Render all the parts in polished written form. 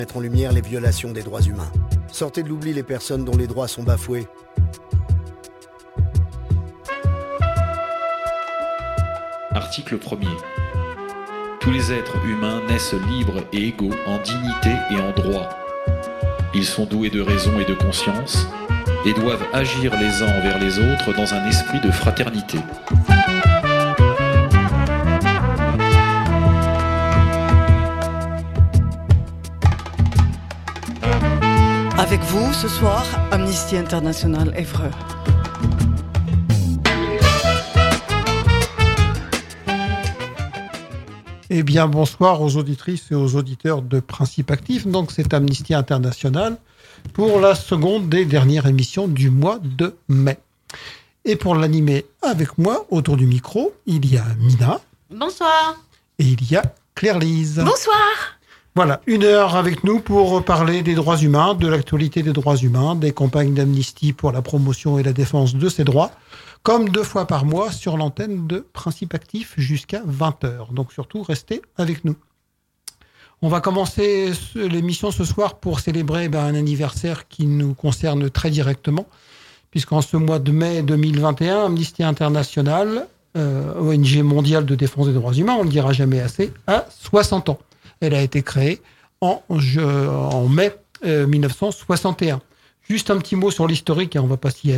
Mettre en lumière les violations des droits humains. Sortez de l'oubli les personnes dont les droits sont bafoués. Article 1er. Tous les êtres humains naissent libres et égaux en dignité et en droit. Ils sont doués de raison et de conscience et doivent agir les uns envers les autres dans un esprit de fraternité. Avec vous, ce soir, Amnesty International Évreux. Eh bien, bonsoir aux auditrices et aux auditeurs de Principe Actif. Donc, c'est Amnesty International pour la seconde des dernières émissions du mois de mai. Et pour l'animer avec moi, autour du micro, il y a Mina. Bonsoir. Et il y a Claire-Lise. Bonsoir. Voilà, 1 heure avec nous pour parler des droits humains, de l'actualité des droits humains, des campagnes d'Amnesty pour la promotion et la défense de ces droits, comme 2 fois par mois sur l'antenne de Principe Actif jusqu'à 20h. Donc surtout, restez avec nous. On va commencer l'émission ce soir pour célébrer un anniversaire qui nous concerne très directement, puisqu'en ce mois de mai 2021, Amnesty International, ONG mondiale de défense des droits humains, on ne le dira jamais assez, a 60 ans. Elle a été créée en mai 1961. Juste un petit mot sur l'historique, on ne va pas s'y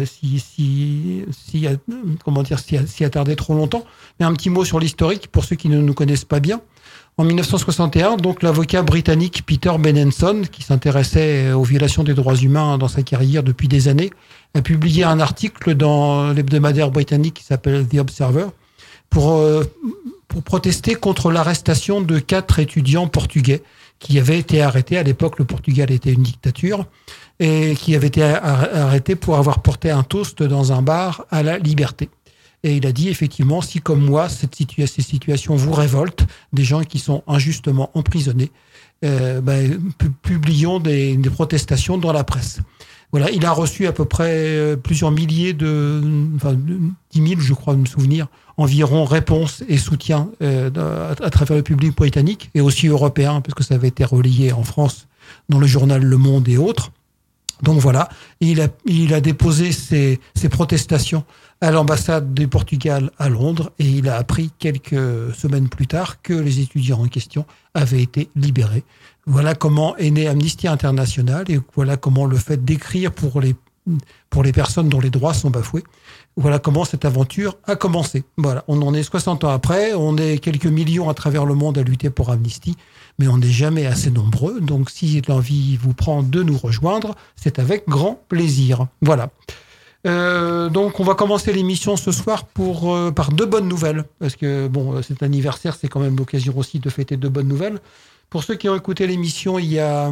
attarder trop longtemps, mais un petit mot sur l'historique pour ceux qui ne nous connaissent pas bien. En 1961, donc l'avocat britannique Peter Benenson, qui s'intéressait aux violations des droits humains dans sa carrière depuis des années, a publié un article dans l'hebdomadaire britannique qui s'appelle The Observer pour protester contre l'arrestation de 4 étudiants portugais qui avaient été arrêtés. À l'époque, le Portugal était une dictature et qui avaient été arrêtés pour avoir porté un toast dans un bar à la liberté. Et il a dit effectivement, si comme moi, ces situations vous révoltent, des gens qui sont injustement emprisonnés, publions des protestations dans la presse. Voilà, il a reçu à peu près plusieurs milliers 10 000, je crois me souvenir, environ réponses et soutiens à travers le public britannique et aussi européen, parce que ça avait été relayé en France dans le journal Le Monde et autres. Donc voilà, il a déposé ses protestations à l'ambassade du Portugal à Londres et il a appris quelques semaines plus tard que les étudiants en question avaient été libérés. Voilà comment est né Amnesty International et voilà comment le fait d'écrire pour les personnes dont les droits sont bafoués, voilà comment cette aventure a commencé. Voilà, on en est 60 ans après, on est quelques millions à travers le monde à lutter pour Amnesty, mais on n'est jamais assez nombreux, donc si l'envie vous prend de nous rejoindre, c'est avec grand plaisir. Voilà. Donc on va commencer l'émission ce soir par 2 bonnes nouvelles, parce que cet anniversaire, c'est quand même l'occasion aussi de fêter 2 bonnes nouvelles. Pour ceux qui ont écouté l'émission il y a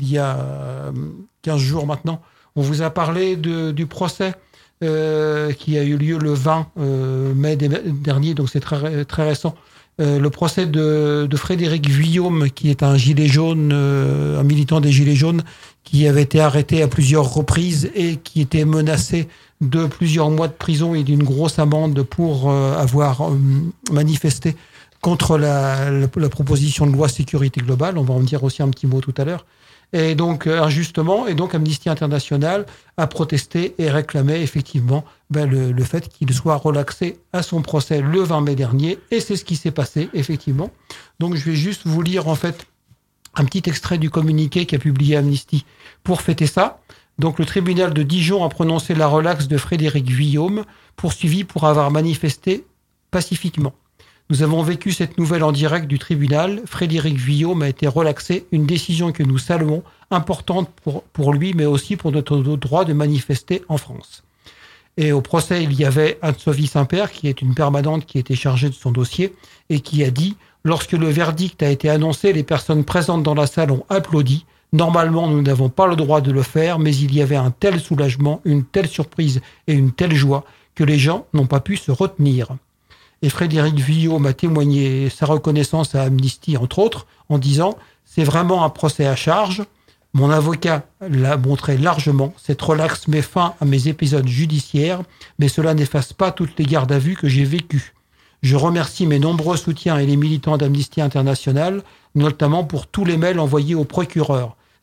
15 jours maintenant, on vous a parlé du procès qui a eu lieu le 20 mai dernier, donc c'est très, très récent. Le procès de Frédéric Vuillaume, qui est un gilet jaune, un militant des Gilets jaunes, qui avait été arrêté à plusieurs reprises et qui était menacé de plusieurs mois de prison et d'une grosse amende pour avoir manifesté contre la proposition de loi sécurité globale. On va en dire aussi un petit mot tout à l'heure. Et donc, injustement, Amnesty International a protesté et réclamé effectivement le fait qu'il soit relaxé à son procès le 20 mai dernier. Et c'est ce qui s'est passé, effectivement. Donc, je vais juste vous lire, en fait, un petit extrait du communiqué qu'a publié Amnesty pour fêter ça. Donc, le tribunal de Dijon a prononcé la relaxe de Frédéric Vuillaume, poursuivi pour avoir manifesté pacifiquement. Nous avons vécu cette nouvelle en direct du tribunal. Frédéric Vuillaume a été relaxé, une décision que nous saluons, importante pour lui, mais aussi pour notre droit de manifester en France. Et au procès, il y avait Anne-Sophie Saint-Père, qui est une permanente qui était chargée de son dossier, et qui a dit « Lorsque le verdict a été annoncé, les personnes présentes dans la salle ont applaudi. Normalement, nous n'avons pas le droit de le faire, mais il y avait un tel soulagement, une telle surprise et une telle joie que les gens n'ont pas pu se retenir. » Et Frédéric Vuillaume a témoigné sa reconnaissance à Amnesty, entre autres, en disant « C'est vraiment un procès à charge. Mon avocat l'a montré largement. Cette relaxe met fin à mes épisodes judiciaires, mais cela n'efface pas toutes les gardes à vue que j'ai vécues. Je remercie mes nombreux soutiens et les militants d'Amnesty International, notamment pour tous les mails envoyés au procureur.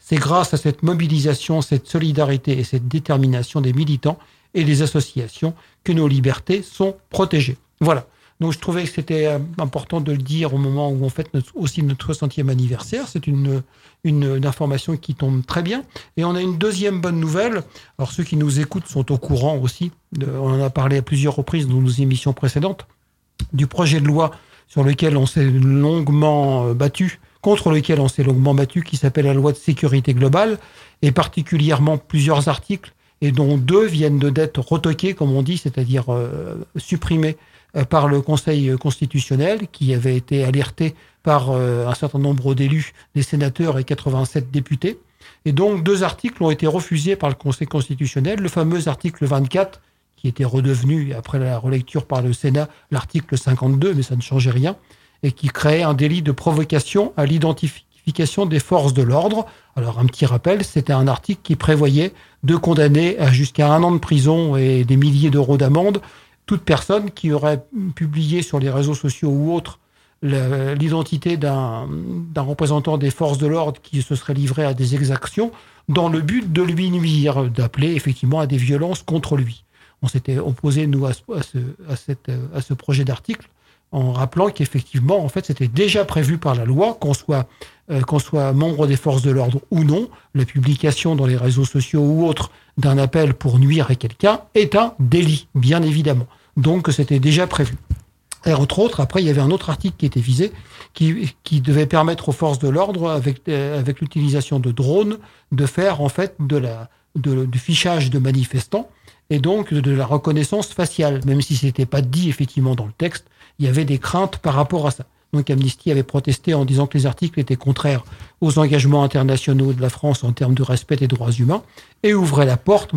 C'est grâce à cette mobilisation, cette solidarité et cette détermination des militants et des associations que nos libertés sont protégées. Voilà. Donc je trouvais que c'était important de le dire au moment où on fête aussi notre 60e anniversaire. C'est une information qui tombe très bien. Et on a une deuxième bonne nouvelle. Alors ceux qui nous écoutent sont au courant aussi. On en a parlé à plusieurs reprises dans nos émissions précédentes du projet de loi sur lequel on s'est longuement battu, contre lequel on s'est longuement battu, qui s'appelle la loi de sécurité globale, et particulièrement plusieurs articles, et dont 2 viennent d'être retoqués, comme on dit, c'est-à-dire supprimés par le Conseil constitutionnel, qui avait été alerté par un certain nombre d'élus, des sénateurs et 87 députés. Et donc 2 articles ont été refusés par le Conseil constitutionnel. Le fameux article 24, qui était redevenu, après la relecture par le Sénat, l'article 52, mais ça ne changeait rien, et qui créait un délit de provocation à l'identification des forces de l'ordre. Alors, un petit rappel, c'était un article qui prévoyait de condamner à jusqu'à 1 an de prison et des milliers d'euros d'amende toute personne qui aurait publié sur les réseaux sociaux ou autres l'identité d'un représentant des forces de l'ordre qui se serait livré à des exactions dans le but de lui nuire, d'appeler effectivement à des violences contre lui. On s'était opposé, nous, à ce projet d'article, en rappelant qu'effectivement, en fait, c'était déjà prévu par la loi, qu'on soit membre des forces de l'ordre ou non, la publication dans les réseaux sociaux ou autres d'un appel pour nuire à quelqu'un est un délit, bien évidemment. Donc, c'était déjà prévu. Et entre autres, après, il y avait un autre article qui était visé, qui devait permettre aux forces de l'ordre, avec l'utilisation de drones, de faire, en fait, du fichage de manifestants, et donc de la reconnaissance faciale, même si ce n'était pas dit effectivement dans le texte, il y avait des craintes par rapport à ça. Donc Amnesty avait protesté en disant que les articles étaient contraires aux engagements internationaux de la France en termes de respect des droits humains, et ouvrait la porte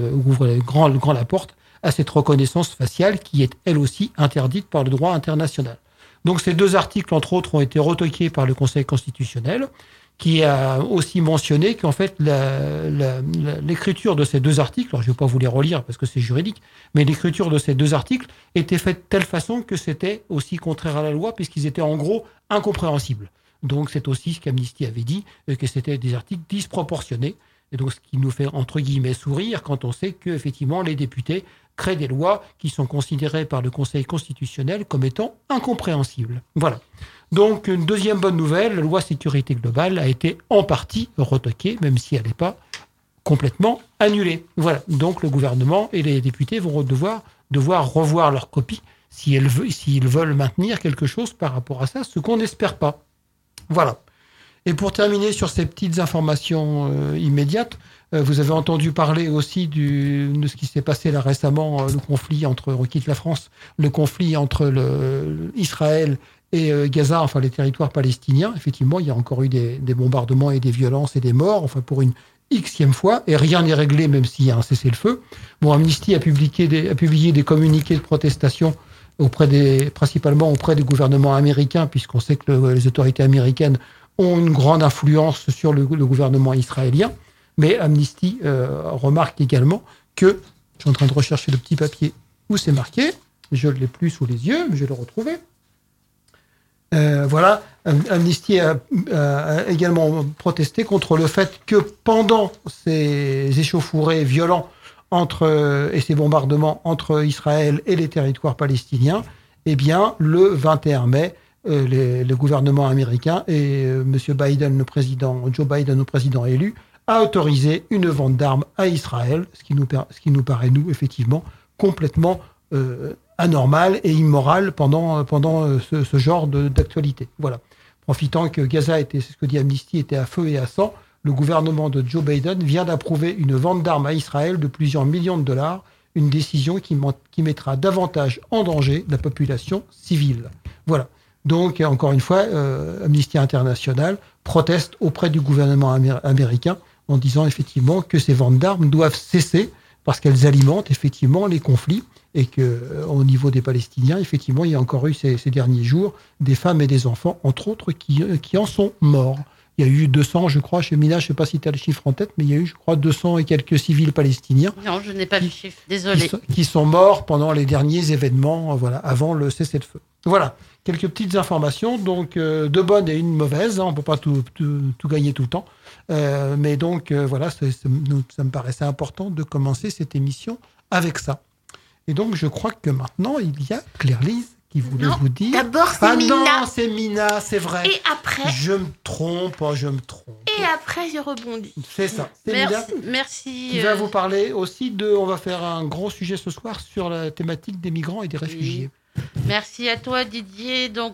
la porte à cette reconnaissance faciale qui est elle aussi interdite par le droit international. Donc ces 2 articles, entre autres, ont été retoqués par le Conseil constitutionnel, qui a aussi mentionné qu'en fait l'écriture de ces 2 articles, alors je ne vais pas vous les relire parce que c'est juridique, mais l'écriture de ces 2 articles était faite de telle façon que c'était aussi contraire à la loi puisqu'ils étaient en gros incompréhensibles. Donc c'est aussi ce qu'Amnesty avait dit, que c'était des articles disproportionnés, et donc ce qui nous fait entre guillemets sourire quand on sait qu'effectivement les députés créent des lois qui sont considérées par le Conseil constitutionnel comme étant incompréhensibles. Voilà. Donc, une deuxième bonne nouvelle, la loi sécurité globale a été en partie retoquée, même si elle n'est pas complètement annulée. Voilà. Donc, le gouvernement et les députés vont devoir revoir leur copie s'ils veulent maintenir quelque chose par rapport à ça, ce qu'on n'espère pas. Voilà. Et pour terminer sur ces petites informations immédiates, vous avez entendu parler aussi de ce qui s'est passé là récemment, le conflit entre Israël et Gaza, enfin les territoires palestiniens. Effectivement, il y a encore eu des bombardements et des violences et des morts, enfin pour une Xème fois, et rien n'est réglé même s'il y a un cessez-le-feu. Bon, Amnesty a publié des communiqués de protestation principalement auprès des gouvernements américains, puisqu'on sait que les autorités américaines ont une grande influence sur le gouvernement israélien. Mais Amnesty remarque également que, je suis en train de rechercher le petit papier où c'est marqué, je ne l'ai plus sous les yeux, mais je vais le retrouver. Voilà, Amnesty a également protesté contre le fait que pendant ces échauffourées violents et ces bombardements entre Israël et les territoires palestiniens, eh bien, le 21 mai, le gouvernement américain et Joe Biden, le président élu, a autorisé une vente d'armes à Israël, ce qui nous paraît, nous, effectivement, complètement anormal et immoral pendant ce genre d'actualité. Voilà. Profitant que Gaza c'est ce que dit Amnesty, était à feu et à sang, le gouvernement de Joe Biden vient d'approuver une vente d'armes à Israël de plusieurs millions de dollars, une décision qui mettra davantage en danger la population civile. Voilà. Donc, encore une fois, Amnesty International proteste auprès du gouvernement américain en disant effectivement que ces ventes d'armes doivent cesser parce qu'elles alimentent effectivement les conflits et qu'au niveau des Palestiniens, effectivement, il y a encore eu ces derniers jours des femmes et des enfants, entre autres, qui en sont morts. Il y a eu 200, je crois, chez Mina, je ne sais pas si tu as le chiffre en tête, mais il y a eu, je crois, 200 et quelques civils palestiniens. Non, je n'ai pas le chiffre, désolé. Qui sont morts pendant les derniers événements, avant le cessez-le-feu. Voilà, quelques petites informations, donc deux bonnes et une mauvaise, on ne peut pas tout gagner tout le temps. Mais donc, voilà, ça me paraissait important de commencer cette émission avec ça. Et donc, je crois que maintenant, il y a Claire-Lise qui voulait vous dire... D'abord, c'est Mina. Non, c'est Mina, c'est vrai. Et après... Je me trompe. Et après, je rebondis. C'est ça. C'est merci. Qui va vous parler aussi on va faire un gros sujet ce soir sur la thématique des migrants et des réfugiés. Merci à toi, Didier. Donc,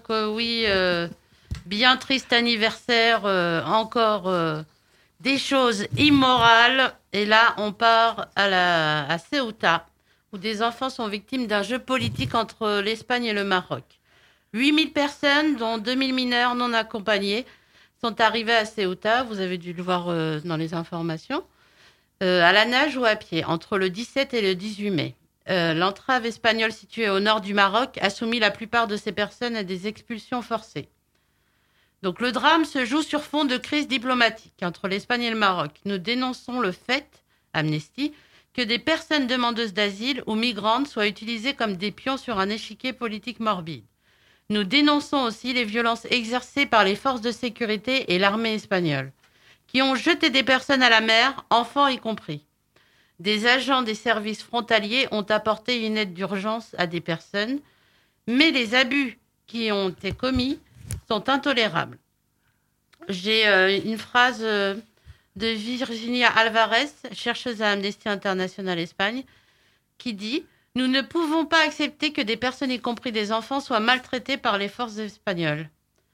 bien triste anniversaire. Encore des choses immorales. Et là, on part à Ceuta, où des enfants sont victimes d'un jeu politique entre l'Espagne et le Maroc. 8000 personnes, dont 2000 mineurs non accompagnés, sont arrivées à Ceuta, vous avez dû le voir dans les informations, à la nage ou à pied, entre le 17 et le 18 mai. L'entrave espagnole située au nord du Maroc a soumis la plupart de ces personnes à des expulsions forcées. Donc le drame se joue sur fond de crise diplomatique entre l'Espagne et le Maroc. Nous dénonçons le fait, Amnesty, que des personnes demandeuses d'asile ou migrantes soient utilisées comme des pions sur un échiquier politique morbide. Nous dénonçons aussi les violences exercées par les forces de sécurité et l'armée espagnole, qui ont jeté des personnes à la mer, enfants y compris. Des agents des services frontaliers ont apporté une aide d'urgence à des personnes, mais les abus qui ont été commis sont intolérables. J'ai une phrase... de Virginia Alvarez, chercheuse à Amnesty International Espagne, qui dit « Nous ne pouvons pas accepter que des personnes, y compris des enfants, soient maltraitées par les forces espagnoles. »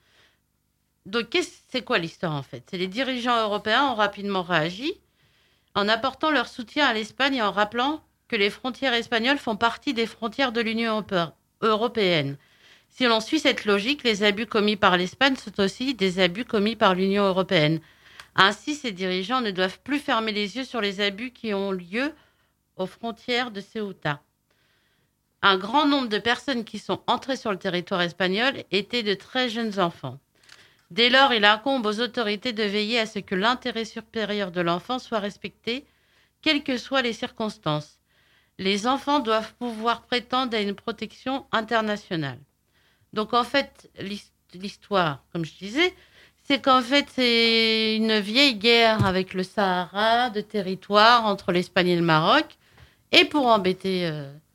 Donc, c'est quoi l'histoire, en fait ? C'est les dirigeants européens ont rapidement réagi en apportant leur soutien à l'Espagne et en rappelant que les frontières espagnoles font partie des frontières de l'Union européenne. Si l'on suit cette logique, les abus commis par l'Espagne sont aussi des abus commis par l'Union européenne. Ainsi, ces dirigeants ne doivent plus fermer les yeux sur les abus qui ont lieu aux frontières de Ceuta. Un grand nombre de personnes qui sont entrées sur le territoire espagnol étaient de très jeunes enfants. Dès lors, il incombe aux autorités de veiller à ce que l'intérêt supérieur de l'enfant soit respecté, quelles que soient les circonstances. Les enfants doivent pouvoir prétendre à une protection internationale. Donc en fait, l'histoire, comme je disais, c'est qu'en fait, c'est une vieille guerre avec le Sahara de territoire entre l'Espagne et le Maroc. Et pour embêter,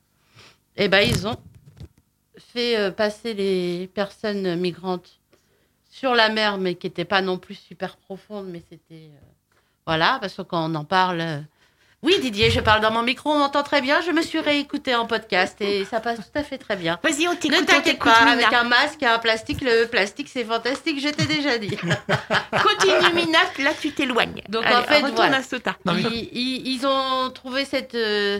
ils ont fait passer les personnes migrantes sur la mer, mais qui n'était pas non plus super profonde, mais c'était... voilà, parce que quand on en parle... Oui, Didier, je parle dans mon micro, on m'entend très bien. Je me suis réécoutée en podcast et ça passe tout à fait très bien. Vas-y, on t'écoute. Ne t'inquiète pas, Mina. Avec un masque et un plastique, le plastique, c'est fantastique, je t'ai déjà dit. Continue, Mina, là, tu t'éloignes. Donc, allez, en fait, voilà. À Ceuta. Ils ont trouvé cette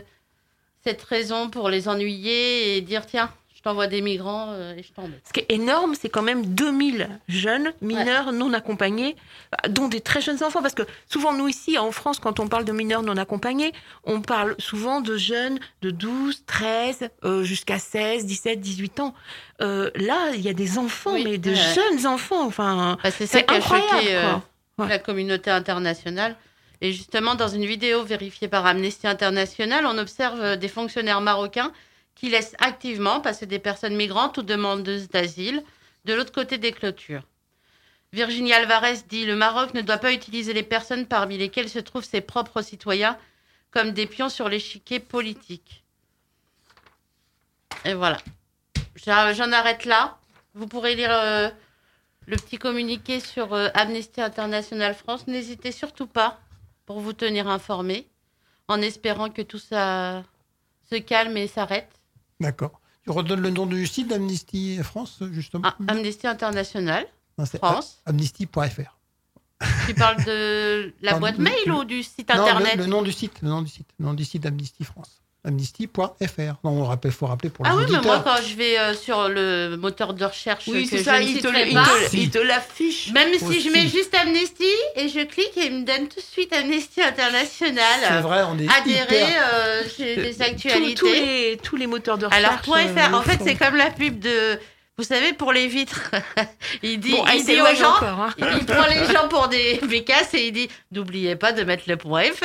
raison pour les ennuyer et dire, tiens, je t'envoie des migrants et je t'embête. Ce qui est énorme, c'est quand même 2000 jeunes mineurs non accompagnés, dont des très jeunes enfants. Parce que souvent, nous ici, en France, quand on parle de mineurs non accompagnés, on parle souvent de jeunes de 12, 13, jusqu'à 16, 17, 18 ans. Là, il y a des enfants, mais de jeunes enfants. Enfin, c'est ça qui a choqué la communauté internationale. Et justement, dans une vidéo vérifiée par Amnesty International, on observe des fonctionnaires marocains qui laissent activement passer des personnes migrantes ou demandeuses d'asile de l'autre côté des clôtures. Virginie Alvarez dit « Le Maroc ne doit pas utiliser les personnes parmi lesquelles se trouvent ses propres citoyens comme des pions sur l'échiquier politique. » Et voilà. J'en arrête là. Vous pourrez lire le petit communiqué sur Amnesty International France. N'hésitez surtout pas pour vous tenir informés, en espérant que tout ça se calme et s'arrête. D'accord. Tu redonnes le nom du site d'Amnesty France, justement. Amnesty International c'est France. Amnesty.fr. Tu parles de la boîte mail ou du site internet? Le nom du site d'Amnesty France. Amnesty.fr. Non, faut rappeler pour les auditeurs. Oui, mais moi, quand je vais sur le moteur de recherche, oui, que c'est ça, il te l'affiche. Même si je mets juste Amnesty et je clique, et il me donne tout de suite Amnesty International. C'est vrai, on est adhéré chez des actualités. Tous les moteurs de recherche. Alors, .fr, en fait, c'est comme la pub de Vous savez, pour les vitres, il dit, Bon, il dit aux s'éloigne gens, encore, hein. il prend les gens pour des bécasses et il dit, n'oubliez pas de mettre le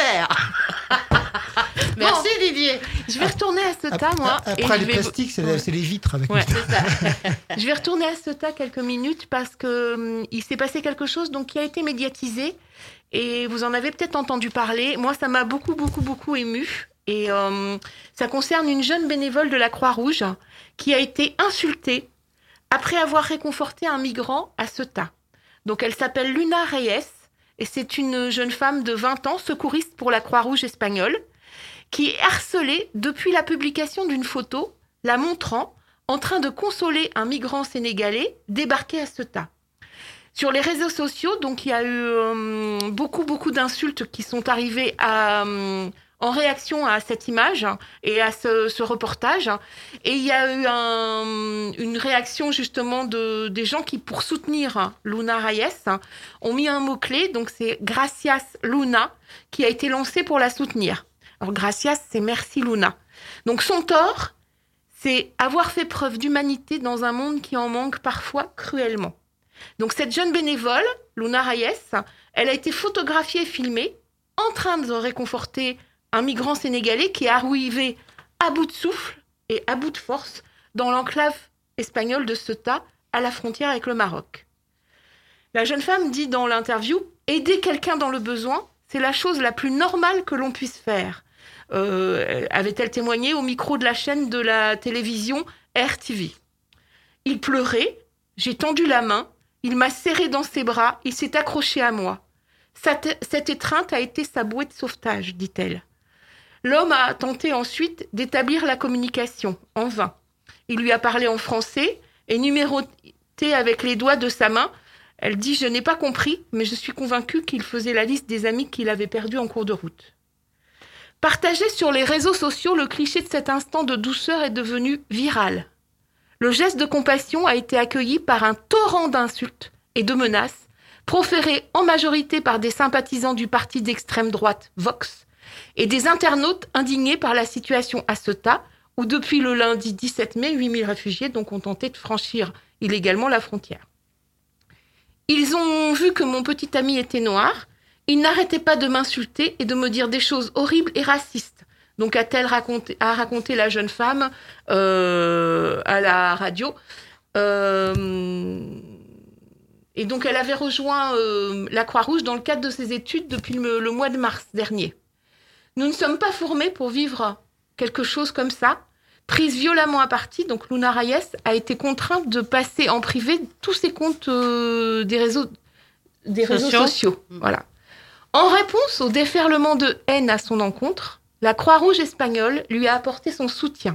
.fr. Merci Didier. Je vais retourner à Ceuta, moi. et Après, je les vais- plastiques, c'est les vitres avec Ouais. les- C'est ça. Je vais retourner à Ceuta quelques minutes parce que il s'est passé quelque chose donc qui a été médiatisé et vous en avez peut-être entendu parler. Moi, ça m'a beaucoup ému et ça concerne une jeune bénévole de la Croix-Rouge qui a été insultée après avoir réconforté un migrant à Ceuta. Donc, elle s'appelle Luna Reyes et c'est une jeune femme de 20 ans, secouriste pour la Croix-Rouge espagnole, qui est harcelée depuis la publication d'une photo la montrant en train de consoler un migrant sénégalais débarqué à Ceuta. Sur les réseaux sociaux, donc il y a eu beaucoup d'insultes qui sont arrivées en réaction à cette image et à ce reportage. Et il y a eu une réaction justement des gens qui, pour soutenir Luna Reyes, ont mis un mot-clé, donc c'est « Gracias Luna » qui a été lancé pour la soutenir. Alors, gracias, c'est merci Luna. Donc, son tort, c'est avoir fait preuve d'humanité dans un monde qui en manque parfois cruellement. Donc, cette jeune bénévole, Luna Reyes, elle a été photographiée et filmée en train de réconforter un migrant sénégalais qui est arrivé à bout de souffle et à bout de force dans l'enclave espagnole de Ceuta, à la frontière avec le Maroc. La jeune femme dit dans l'interview « Aider quelqu'un dans le besoin, c'est la chose la plus normale que l'on puisse faire ». Avait-elle témoigné au micro de la chaîne de la télévision RTV. Il pleurait, j'ai tendu la main, il m'a serré dans ses bras, il s'est accroché à moi. Cette étreinte a été sa bouée de sauvetage, dit-elle. L'homme a tenté ensuite d'établir la communication, en vain. Il lui a parlé en français et numéroté avec les doigts de sa main. Elle dit « Je n'ai pas compris, mais je suis convaincue qu'il faisait la liste des amis qu'il avait perdus en cours de route. » Partagé sur les réseaux sociaux, le cliché de cet instant de douceur est devenu viral. Le geste de compassion a été accueilli par un torrent d'insultes et de menaces, proférées en majorité par des sympathisants du parti d'extrême droite Vox et des internautes indignés par la situation à Ceuta, où depuis le lundi 17 mai, 8000 réfugiés donc, ont tenté de franchir illégalement la frontière. Ils ont vu que mon petit ami était noir. Il n'arrêtait pas de m'insulter et de me dire des choses horribles et racistes. Donc a-t-elle raconté la jeune femme à la radio. Et donc elle avait rejoint la Croix-Rouge dans le cadre de ses études depuis le mois de mars dernier. Nous ne sommes pas formés pour vivre quelque chose comme ça. Prise violemment à partie, donc Luna Reyes a été contrainte de passer en privé tous ses comptes des réseaux sociaux. Voilà. En réponse au déferlement de haine à son encontre, la Croix-Rouge espagnole lui a apporté son soutien.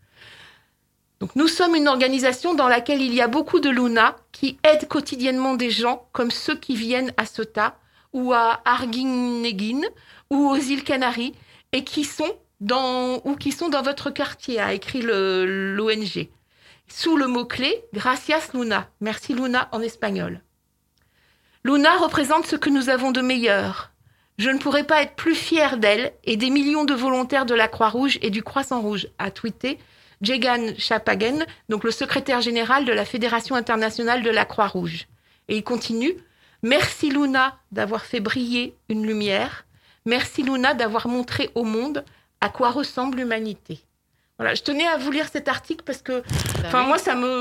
Donc, nous sommes une organisation dans laquelle il y a beaucoup de Luna qui aident quotidiennement des gens comme ceux qui viennent à Ceuta ou à Arguineguín ou aux îles Canaries et qui sont dans votre quartier, a écrit l'ONG. Sous le mot-clé « Gracias Luna », merci Luna en espagnol. Luna représente ce que nous avons de meilleur. Je ne pourrais pas être plus fière d'elle et des millions de volontaires de la Croix-Rouge et du Croissant-Rouge, a tweeté Jegan Chapagen, donc le secrétaire général de la Fédération internationale de la Croix-Rouge. Et il continue « Merci Luna d'avoir fait briller une lumière. Merci Luna d'avoir montré au monde à quoi ressemble l'humanité. » Voilà, je tenais à vous lire cet article parce que, moi,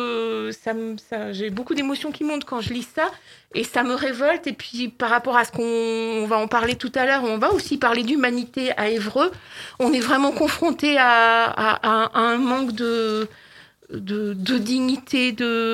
j'ai beaucoup d'émotions qui montent quand je lis ça et ça me révolte. Et puis, par rapport à ce qu'on va en parler tout à l'heure, on va aussi parler d'humanité à Évreux. On est vraiment confronté à un manque de dignité,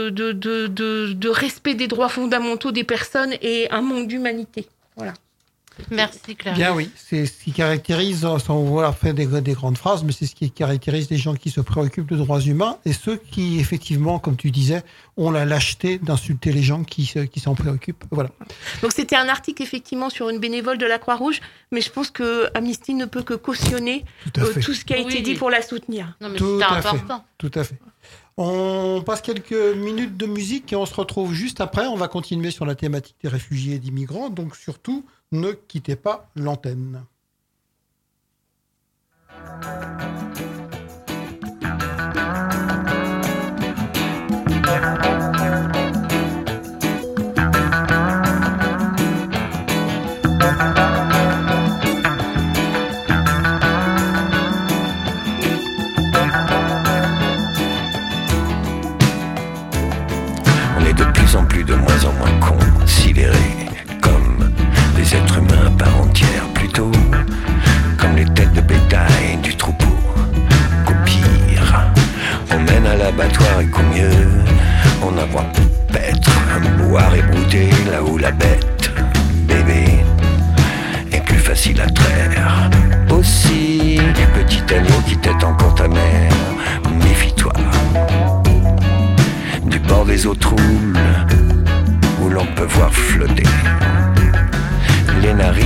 de respect des droits fondamentaux des personnes et un manque d'humanité. Voilà. Merci Claire. Bien oui, c'est ce qui caractérise, sans vouloir faire des grandes phrases, mais c'est ce qui caractérise les gens qui se préoccupent de droits humains et ceux qui, effectivement, comme tu disais, ont la lâcheté d'insulter les gens qui s'en préoccupent. Voilà. Donc c'était un article, effectivement, sur une bénévole de la Croix-Rouge, mais je pense que Amnesty ne peut que cautionner tout ce qui a été dit pour la soutenir. Non, mais Tout c'était à fait. important. Tout à fait. On passe quelques minutes de musique et on se retrouve juste après. On va continuer sur la thématique des réfugiés et d'immigrants. Donc surtout, ne quittez pas l'antenne.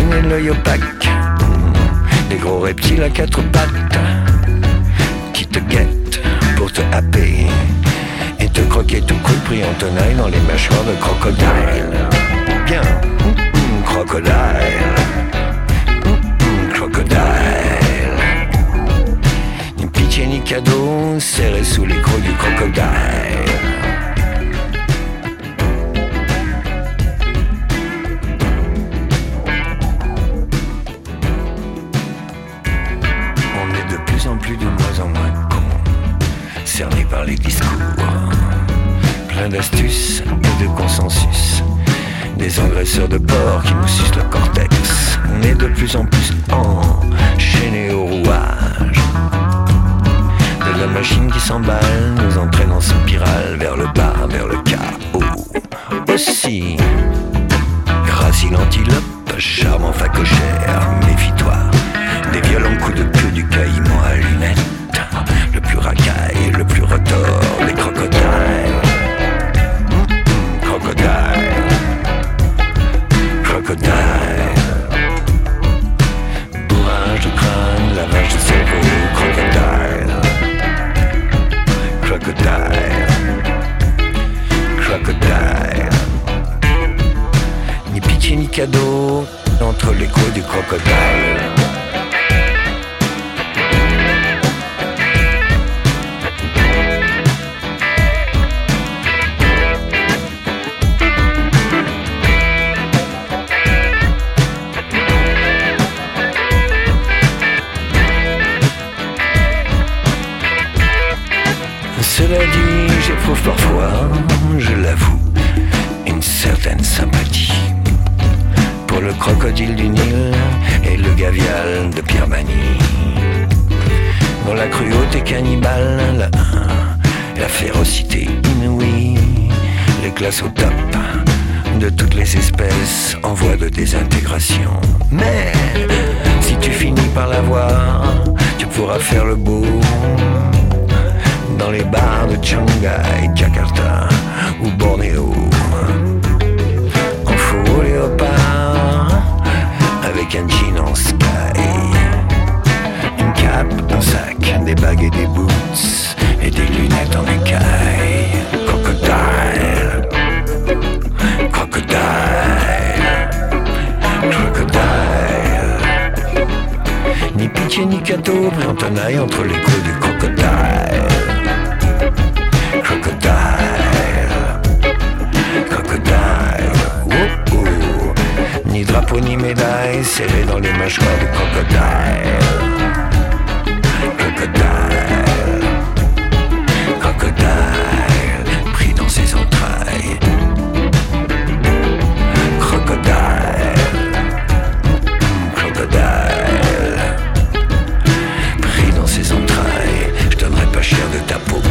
machine et l'œil opaque. Des gros reptiles à quatre pattes qui te guettent pour te happer et te croquer tout cru pris en tenaille dans les mâchoires de crocodile. Bien, crocodile, crocodile. Ni pitié ni cadeau, serré sous les crocs du crocodile. Plus de moins en moins cons, cernés par les discours, plein d'astuces et de consensus, des engraisseurs de porc qui nous sucent le cortex, mais de plus en plus enchaînés au rouage de la machine qui s'emballe, nous entraîne en spirale vers le bas, vers le chaos. Aussi, gracile antilope, charmant facochère, méfie-toi des violents coups de queue du caïman à lunettes, le plus racaille, le plus retors des crocodiles. Crocodile, crocodile. Bourrage de crâne, lavage de cerveau, crocodile. Crocodile, crocodile. Ni pitié ni cadeau entre les crocs du crocodile. Cela dit, j'éprouve parfois, je l'avoue, une certaine sympathie pour le crocodile du Nil et le gavial de Birmanie, dont la cruauté cannibale, la férocité inouïe, les classe au top de toutes les espèces en voie de désintégration. Mais si tu finis par la voir, tu pourras faire le beau dans les bars de Shanghai, Jakarta ou Bornéo, en faux léopard, avec un jean en sky, une cape, un sac, des bagues et des boots, et des lunettes en écaille. Crocodile, crocodile, crocodile. Ni pitié ni cadeau, pris en tenaille entre les coups du crocodile. Crocodile, crocodile, oh oh. Ni drapeau ni médaille serré dans les mâchoires du crocodile. Crocodile, crocodile, pris dans ses entrailles. Crocodile, crocodile, pris dans ses entrailles. Je donnerai pas cher de ta peau.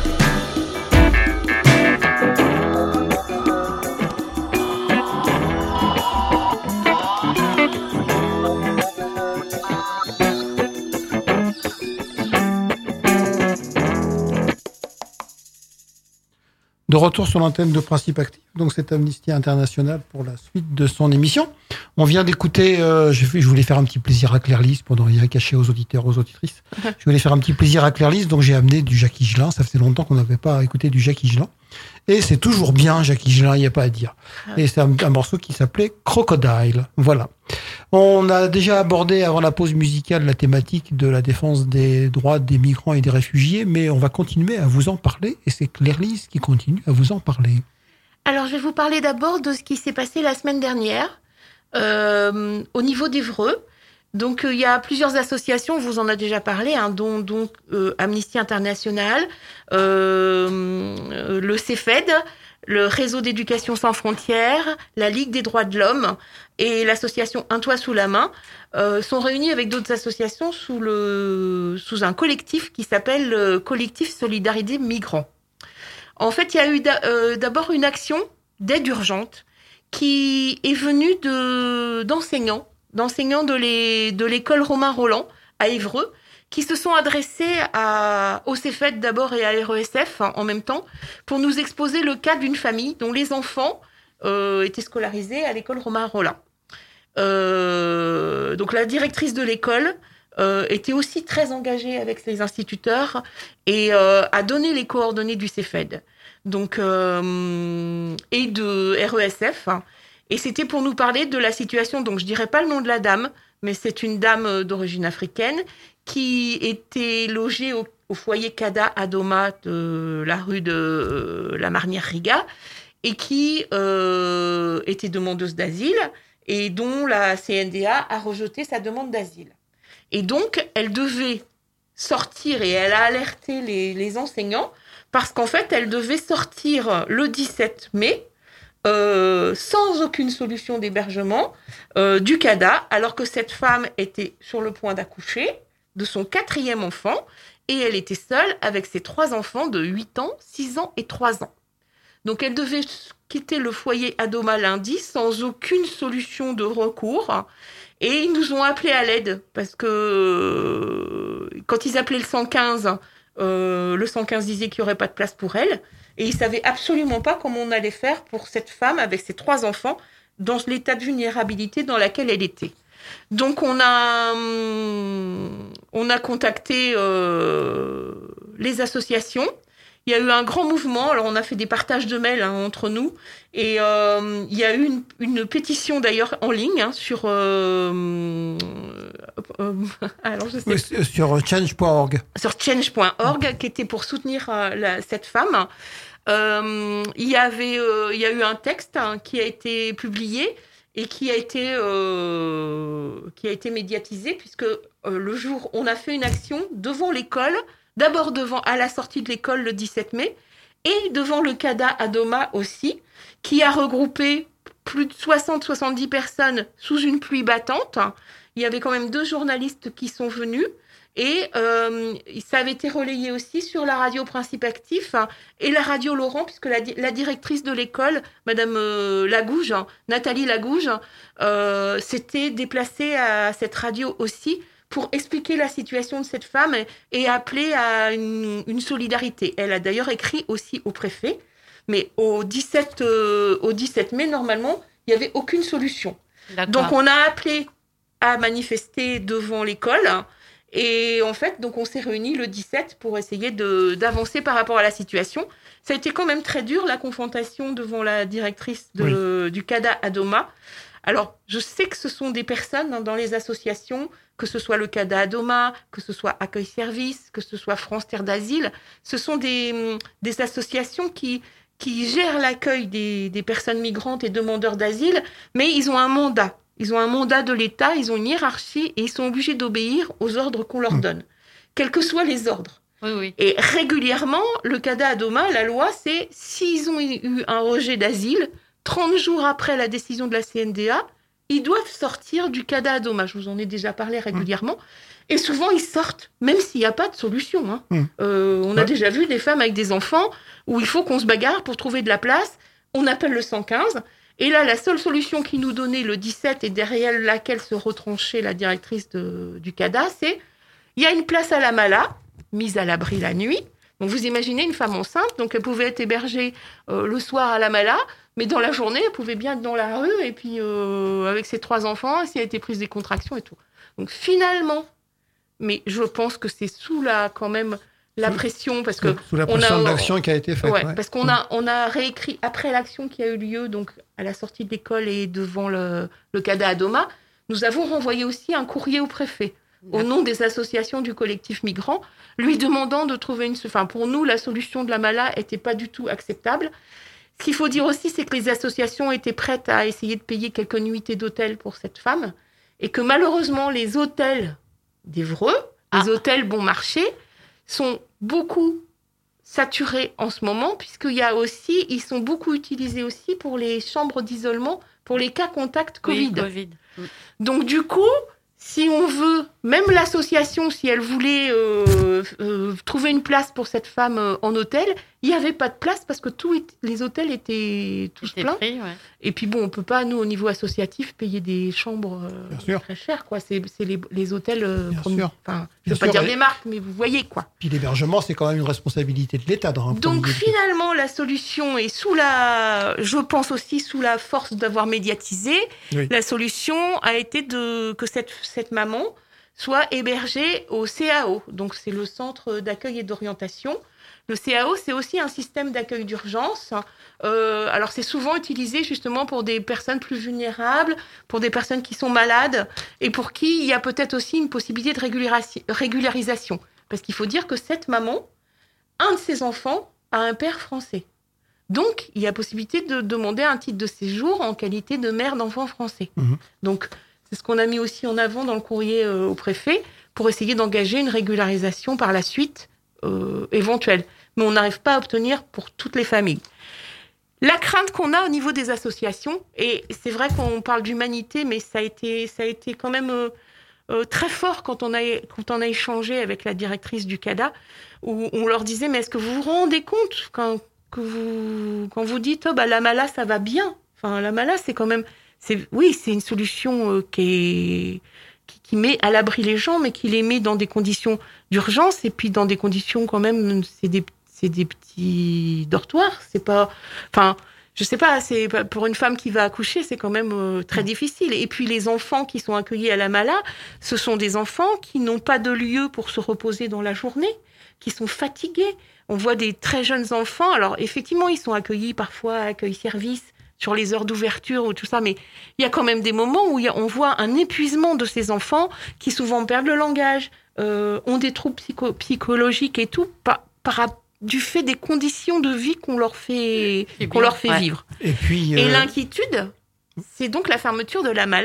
De retour sur l'antenne de Principe Actif, donc c'est Amnesty International pour la suite de son émission. On vient d'écouter, je voulais faire un petit plaisir à Claire Lys pour ne rien cacher aux auditeurs, aux auditrices. Je voulais faire un petit plaisir à Claire Lys, donc j'ai amené du Jacques Higelin. Ça faisait longtemps qu'on n'avait pas écouté du Jacques Higelin. Et c'est toujours bien, Jacques Higelin, il n'y a pas à dire. Et c'est un morceau qui s'appelait Crocodile. Voilà. On a déjà abordé avant la pause musicale la thématique de la défense des droits des migrants et des réfugiés, mais on va continuer à vous en parler, et c'est Claire Lys qui continue à vous en parler. Alors, je vais vous parler d'abord de ce qui s'est passé la semaine dernière au niveau d'Évreux. Donc, il y a plusieurs associations, on vous en a déjà parlé, dont Amnesty International, le CEFED, le Réseau d'éducation sans frontières, la Ligue des droits de l'homme et l'association Un toit sous la main sont réunis avec d'autres associations sous un collectif qui s'appelle le Collectif Solidarité Migrants. En fait, il y a eu d'abord une action d'aide urgente qui est venue d'enseignants de l'école Romain Rolland à Évreux, qui se sont adressés au CEFED d'abord et à RESF en même temps, pour nous exposer le cas d'une famille dont les enfants étaient scolarisés à l'école Romain Rolland. Donc la directrice de l'école était aussi très engagée avec les instituteurs et a donné les coordonnées du CEFED donc, et de RESF. Et c'était pour nous parler de la situation, donc je ne dirais pas le nom de la dame, mais c'est une dame d'origine africaine qui était logée au foyer Kada à Doma de la rue de la Marnière-Riga et qui était demandeuse d'asile et dont la CNDA a rejeté sa demande d'asile. Et donc, elle devait sortir et elle a alerté les enseignants parce qu'en fait, elle devait sortir le 17 mai sans aucune solution d'hébergement du CADA, alors que cette femme était sur le point d'accoucher de son 4e enfant et elle était seule avec ses 3 enfants de 8 ans, 6 ans et 3 ans. Donc, elle devait quitter le foyer à Doma lundi sans aucune solution de recours. Et ils nous ont appelés à l'aide parce que quand ils appelaient le 115, le 115 disait qu'il n'y aurait pas de place pour elle. Et ils ne savaient absolument pas comment on allait faire pour cette femme avec ses 3 enfants dans l'état de vulnérabilité dans lequel elle était. Donc, on a contacté les associations. Il y a eu un grand mouvement. Alors, on a fait des partages de mails entre nous. Et il y a eu une pétition, d'ailleurs, en ligne sur... alors, je sais sur change.org. Sur change.org, qui était pour soutenir cette femme. Il y a eu un texte qui a été publié et qui a été médiatisé, puisque le jour on a fait une action devant l'école, d'abord à la sortie de l'école le 17 mai, et devant le CADA à Doma aussi, qui a regroupé plus de 60-70 personnes sous une pluie battante. Il y avait quand même 2 journalistes qui sont venus, et ça avait été relayé aussi sur la radio Principe Actif et la radio Laurent, puisque la directrice de l'école, Madame Lagouge, Nathalie Lagouge, s'était déplacée à cette radio aussi pour expliquer la situation de cette femme et appeler à une solidarité. Elle a d'ailleurs écrit aussi au préfet, mais au 17 mai, normalement, il n'y avait aucune solution. D'accord. Donc, on a appelé à manifester devant l'école. Et en fait, donc on s'est réunis le 17 pour essayer d'avancer par rapport à la situation. Ça a été quand même très dur, la confrontation devant la directrice du CADA à Doma. Alors, je sais que ce sont des personnes dans les associations, que ce soit le CADA à Doma, que ce soit Accueil Service, que ce soit France Terre d'Asile. Ce sont des associations qui gèrent l'accueil des personnes migrantes et demandeurs d'asile, mais ils ont un mandat. Ils ont un mandat de l'État, ils ont une hiérarchie et ils sont obligés d'obéir aux ordres qu'on leur donne, quels que soient les ordres. Oui. Et régulièrement, le CADA à Doma, la loi, c'est s'ils ont eu un rejet d'asile, 30 jours après la décision de la CNDA, ils doivent sortir du CADA à Doma. Je vous en ai déjà parlé régulièrement. Et souvent, ils sortent, même s'il n'y a pas de solution. On a déjà vu des femmes avec des enfants où il faut qu'on se bagarre pour trouver de la place. On appelle le 115. Et là, la seule solution qu'ils nous donnait le 17 et derrière laquelle se retranchait la directrice du CADA, c'est il y a une place à la Mala, mise à l'abri la nuit. Donc, vous imaginez une femme enceinte, donc elle pouvait être hébergée le soir à la Mala, mais dans la journée, elle pouvait bien être dans la rue, et puis avec ses 3 enfants, si elle était prise des contractions et tout. Donc, finalement, mais je pense que c'est sous la pression, parce que sous la pression de l'action qui a été faite. Ouais. Parce qu'on a réécrit après l'action qui a eu lieu, donc à la sortie de l'école et devant le CADA à Doma, nous avons renvoyé aussi un courrier au préfet au nom des associations du collectif migrant, lui demandant de trouver pour nous, la solution de la Mala était pas du tout acceptable. Ce qu'il faut dire aussi, c'est que les associations étaient prêtes à essayer de payer quelques nuitées d'hôtel pour cette femme, et que malheureusement, les hôtels d'Évreux, les hôtels bon marché, sont beaucoup saturés en ce moment, ils sont beaucoup utilisés aussi pour les chambres d'isolement, pour les cas contacts Covid. Oui, Covid. Donc du coup, si on veut même l'association, si elle voulait trouver une place pour cette femme en hôtel, il n'y avait pas de place parce que tous les hôtels étaient tous pleins. Pris, ouais. Et puis bon, on ne peut pas, nous, au niveau associatif, payer des chambres très chères, quoi. C'est les hôtels... je ne veux pas dire des marques, mais vous voyez, quoi. Puis l'hébergement, c'est quand même une responsabilité de l'État. Donc finalement, la solution est je pense aussi sous la force d'avoir médiatisé. Oui. La solution a été que cette maman soit hébergée au CAO. Donc c'est le centre d'accueil et d'orientation. Le CAO, c'est aussi un système d'accueil d'urgence. Alors c'est souvent utilisé justement pour des personnes plus vulnérables, pour des personnes qui sont malades et pour qui il y a peut-être aussi une possibilité de régularisation. Parce qu'il faut dire que cette maman, un de ses enfants a un père français. Donc, il y a possibilité de demander un titre de séjour en qualité de mère d'enfant français. Mmh. Donc, c'est ce qu'on a mis aussi en avant dans le courrier au préfet pour essayer d'engager une régularisation par la suite éventuelle. Mais on n'arrive pas à obtenir pour toutes les familles. La crainte qu'on a au niveau des associations, et c'est vrai qu'on parle d'humanité, mais ça a été quand même très fort quand on a échangé avec la directrice du CADA, où on leur disait, mais est-ce que vous vous rendez compte quand vous dites la Mala, ça va bien. Enfin, la Mala, c'est quand même... c'est une solution qui met à l'abri les gens, mais qui les met dans des conditions d'urgence, et puis dans des conditions quand même... C'est des petits dortoirs. C'est pas... Enfin, je sais pas, pour une femme qui va accoucher, c'est quand même très difficile. Et puis les enfants qui sont accueillis à la Mala, ce sont des enfants qui n'ont pas de lieu pour se reposer dans la journée, qui sont fatigués. On voit des très jeunes enfants. Alors, effectivement, ils sont accueillis parfois à accueil-service sur les heures d'ouverture ou tout ça, mais il y a quand même des moments où on voit un épuisement de ces enfants qui souvent perdent le langage, ont des troubles psychologiques et tout, du fait des conditions de vie qu'on leur fait vivre. Et l'inquiétude, c'est donc la fermeture de la Mala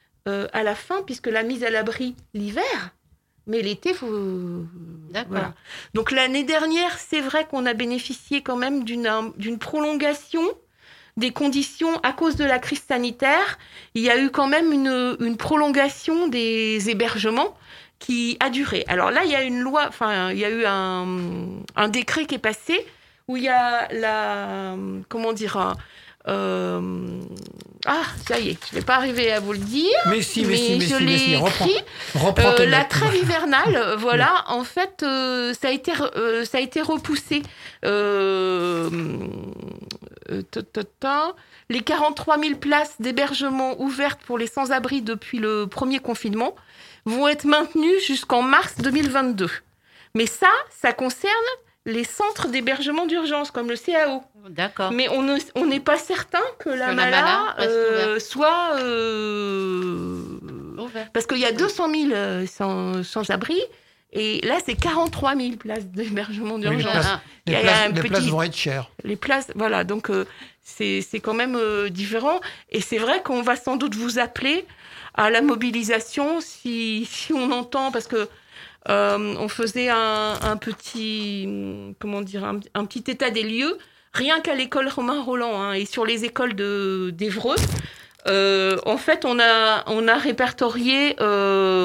à la fin, puisque la mise à l'abri l'hiver... Mais l'été, D'accord. Voilà. Donc l'année dernière, c'est vrai qu'on a bénéficié quand même d'une prolongation des conditions à cause de la crise sanitaire. Il y a eu quand même une prolongation des hébergements qui a duré. Alors là, il y a une loi, il y a eu un décret qui est passé où il y a ça y est, je ne vais pas arriver à vous le dire, mais je l'ai écrit. La trêve hivernale, voilà, en fait, ça a été repoussé. Les 43 000 places d'hébergement ouvertes pour les sans-abri depuis le premier confinement vont être maintenues jusqu'en mars 2022. Mais ça concerne les centres d'hébergement d'urgence, comme le CAO. D'accord. Mais on n'est pas certain que la Mala soit... parce qu'il y a 200 000 sans-abri, et là, c'est 43 000 places d'hébergement d'urgence. Oui, les places vont être chères. Les places, voilà, donc c'est quand même différent. Et c'est vrai qu'on va sans doute vous appeler à la mobilisation si on entend, parce que on faisait un petit état des lieux, rien qu'à l'école Romain Rolland et sur les écoles d'Évreux. En fait, on a répertorié un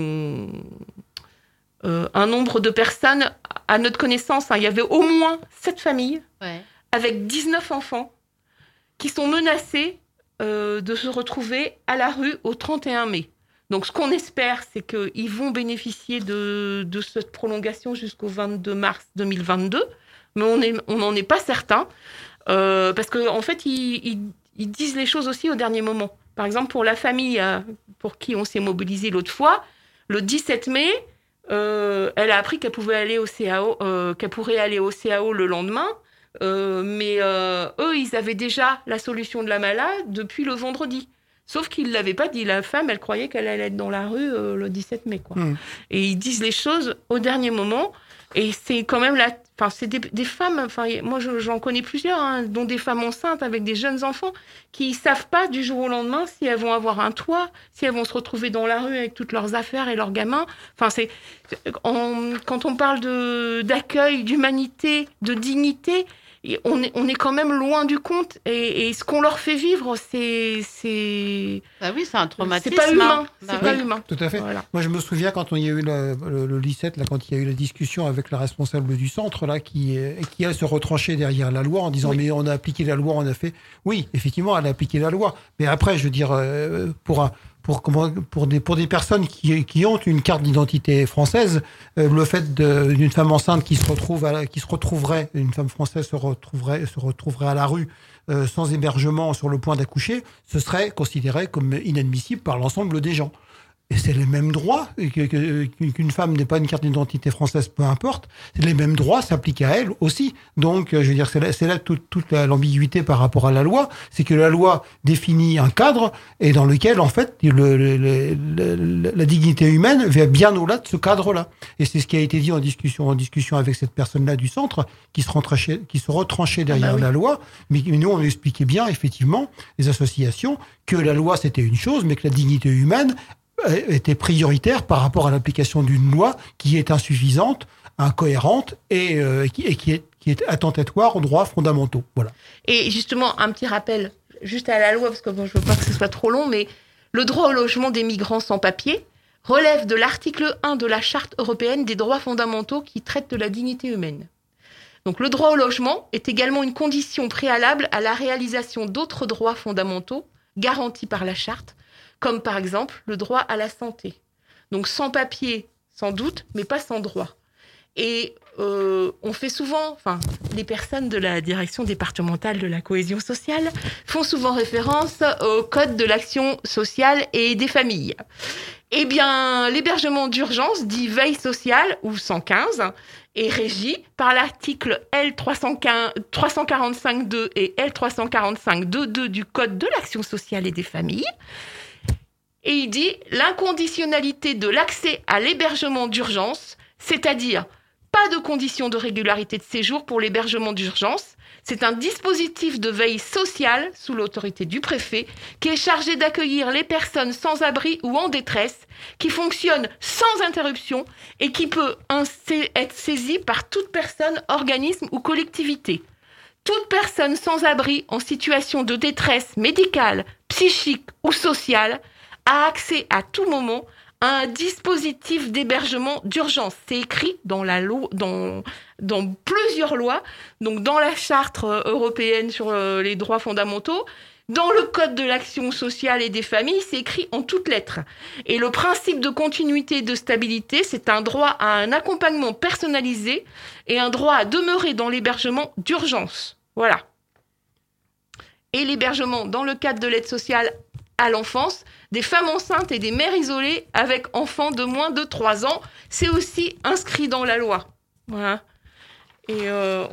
nombre de personnes à notre connaissance. Il y avait au moins 7 familles avec 19 enfants qui sont menacés de se retrouver à la rue au 31 mai. Donc, ce qu'on espère, c'est qu'ils vont bénéficier de cette prolongation jusqu'au 22 mars 2022, mais on n'en est pas certain, parce qu'en fait, ils disent les choses aussi au dernier moment. Par exemple, pour la famille pour qui on s'est mobilisé l'autre fois, le 17 mai, elle a appris qu'elle pouvait aller au CAO, qu'elle pourrait aller au CAO le lendemain, mais eux, ils avaient déjà la solution de la Mala depuis le vendredi. Sauf qu'ils ne l'avaient pas dit. La femme, elle croyait qu'elle allait être dans la rue le 17 mai. Quoi. Et ils disent les choses au dernier moment. Et c'est quand même c'est des femmes, moi j'en connais plusieurs, dont des femmes enceintes avec des jeunes enfants qui ne savent pas du jour au lendemain si elles vont avoir un toit, si elles vont se retrouver dans la rue avec toutes leurs affaires et leurs gamins. Quand on parle d'accueil, d'humanité, de dignité, on est quand même loin du compte. Et ce qu'on leur fait vivre, c'est un traumatisme. C'est pas humain. Bah Pas humain. Tout à fait. Voilà. Moi, je me souviens quand il y a eu le lycée, là, quand il y a eu la discussion avec la responsable du centre, là, qui a se retranché derrière la loi en disant mais on a appliqué la loi, on a fait. Oui, effectivement, elle a appliqué la loi. Mais après, je veux dire, pour des personnes qui ont une carte d'identité française, le fait d'une femme enceinte qui se retrouverait, une femme française se retrouverait à la rue sans hébergement sur le point d'accoucher, ce serait considéré comme inadmissible par l'ensemble des gens. Et c'est les mêmes droits qu'une femme n'ait pas une carte d'identité française, peu importe. Les mêmes droits s'appliquent à elle aussi. Donc, je veux dire, c'est là toute l'ambiguïté par rapport à la loi, c'est que la loi définit un cadre et dans lequel, en fait, la dignité humaine va bien au-delà de ce cadre-là. Et c'est ce qui a été dit en discussion avec cette personne-là du centre, qui se retranchait derrière la loi. Mais nous, on expliquait bien, effectivement, les associations, que la loi, c'était une chose, mais que la dignité humaine était prioritaire par rapport à l'application d'une loi qui est insuffisante, incohérente et qui est attentatoire aux droits fondamentaux. Voilà. Et justement, un petit rappel, juste à la loi, parce que je ne veux pas que ce soit trop long, mais le droit au logement des migrants sans papier relève de l'article 1 de la Charte européenne des droits fondamentaux qui traite de la dignité humaine. Donc le droit au logement est également une condition préalable à la réalisation d'autres droits fondamentaux garantis par la Charte, comme par exemple le droit à la santé. Donc sans papier, sans doute, mais pas sans droit. Et on fait souvent, les personnes de la direction départementale de la cohésion sociale font souvent référence au code de l'action sociale et des familles. Eh bien, l'hébergement d'urgence, dit veille sociale ou 115, est régi par l'article L345.2 et L345.2.2 du code de l'action sociale et des familles. Et il dit l'inconditionnalité de l'accès à l'hébergement d'urgence, c'est-à-dire pas de conditions de régularité de séjour pour l'hébergement d'urgence. C'est un dispositif de veille sociale sous l'autorité du préfet qui est chargé d'accueillir les personnes sans abri ou en détresse, qui fonctionne sans interruption et qui peut être saisi par toute personne, organisme ou collectivité. Toute personne sans abri en situation de détresse médicale, psychique ou sociale a accès à tout moment à un dispositif d'hébergement d'urgence. C'est écrit dans la loi, dans plusieurs lois, donc dans la Charte européenne sur les droits fondamentaux, dans le Code de l'action sociale et des familles, c'est écrit en toutes lettres. Et le principe de continuité et de stabilité, c'est un droit à un accompagnement personnalisé et un droit à demeurer dans l'hébergement d'urgence. Voilà. Et l'hébergement dans le cadre de l'aide sociale à l'enfance, des femmes enceintes et des mères isolées avec enfants de moins de 3 ans. C'est aussi inscrit dans la loi. Voilà. Et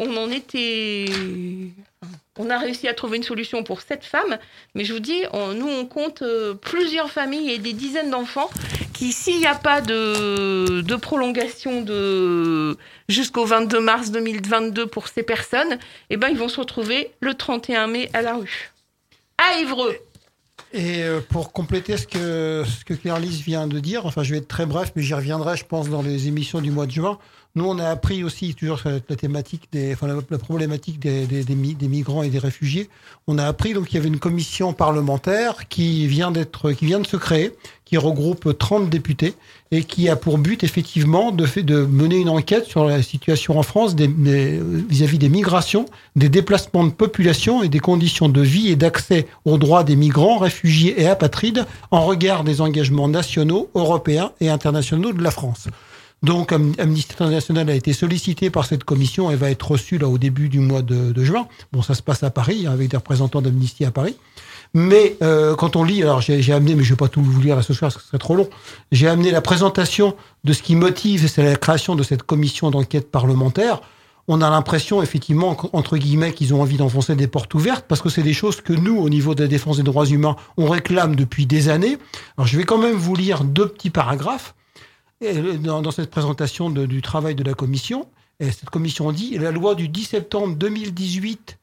on a réussi à trouver une solution pour 7 femmes, mais je vous dis, on compte plusieurs familles et des dizaines d'enfants qui, s'il n'y a pas de prolongation jusqu'au 22 mars 2022 pour ces personnes, ils vont se retrouver le 31 mai à la rue. À Évreux. Et pour compléter ce que Claire-Lise vient de dire, je vais être très bref, mais j'y reviendrai, je pense, dans les émissions du mois de juin. Nous, on a appris aussi, toujours sur la thématique la problématique des migrants et des réfugiés. On a appris donc qu'il y avait une commission parlementaire qui vient de se créer, qui regroupe 30 députés et qui a pour but effectivement de mener une enquête sur la situation en France vis-à-vis des migrations, des déplacements de population et des conditions de vie et d'accès aux droits des migrants, réfugiés et apatrides en regard des engagements nationaux, européens et internationaux de la France. Donc, Amnesty International a été sollicité par cette commission et va être reçu là au début du mois de juin. Bon, ça se passe à Paris, avec des représentants d'Amnesty à Paris. Mais quand on lit, alors j'ai amené, mais je vais pas tout vous lire là ce soir, parce que ce serait trop long. J'ai amené la présentation de ce qui motive, c'est la création de cette commission d'enquête parlementaire. On a l'impression, effectivement, entre guillemets, qu'ils ont envie d'enfoncer des portes ouvertes, parce que c'est des choses que nous, au niveau de la défense des droits humains, on réclame depuis des années. Alors, je vais quand même vous lire 2 petits paragraphes. Dans cette présentation du travail de la commission, et cette commission dit « La loi du 10 septembre 2018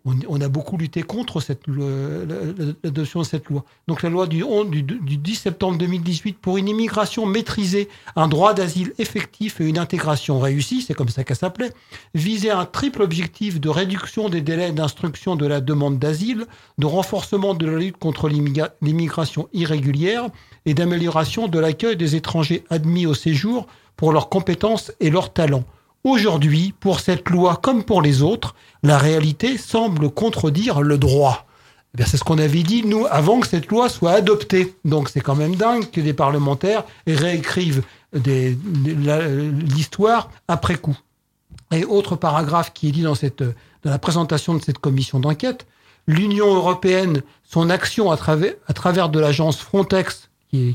on a beaucoup lutté contre l'adoption de cette loi. Donc la loi du 10 septembre 2018 pour une immigration maîtrisée, un droit d'asile effectif et une intégration réussie, c'est comme ça qu'elle s'appelait, visait un triple objectif de réduction des délais d'instruction de la demande d'asile, de renforcement de la lutte contre l'immigration irrégulière et d'amélioration de l'accueil des étrangers admis au séjour pour leurs compétences et leurs talents. Aujourd'hui, pour cette loi comme pour les autres, la réalité semble contredire le droit. Eh bien, c'est ce qu'on avait dit, nous, avant que cette loi soit adoptée. Donc c'est quand même dingue que des parlementaires réécrivent l'histoire après coup. Et autre paragraphe qui est dit dans la présentation de cette commission d'enquête, l'Union européenne, son action à travers de l'agence Frontex,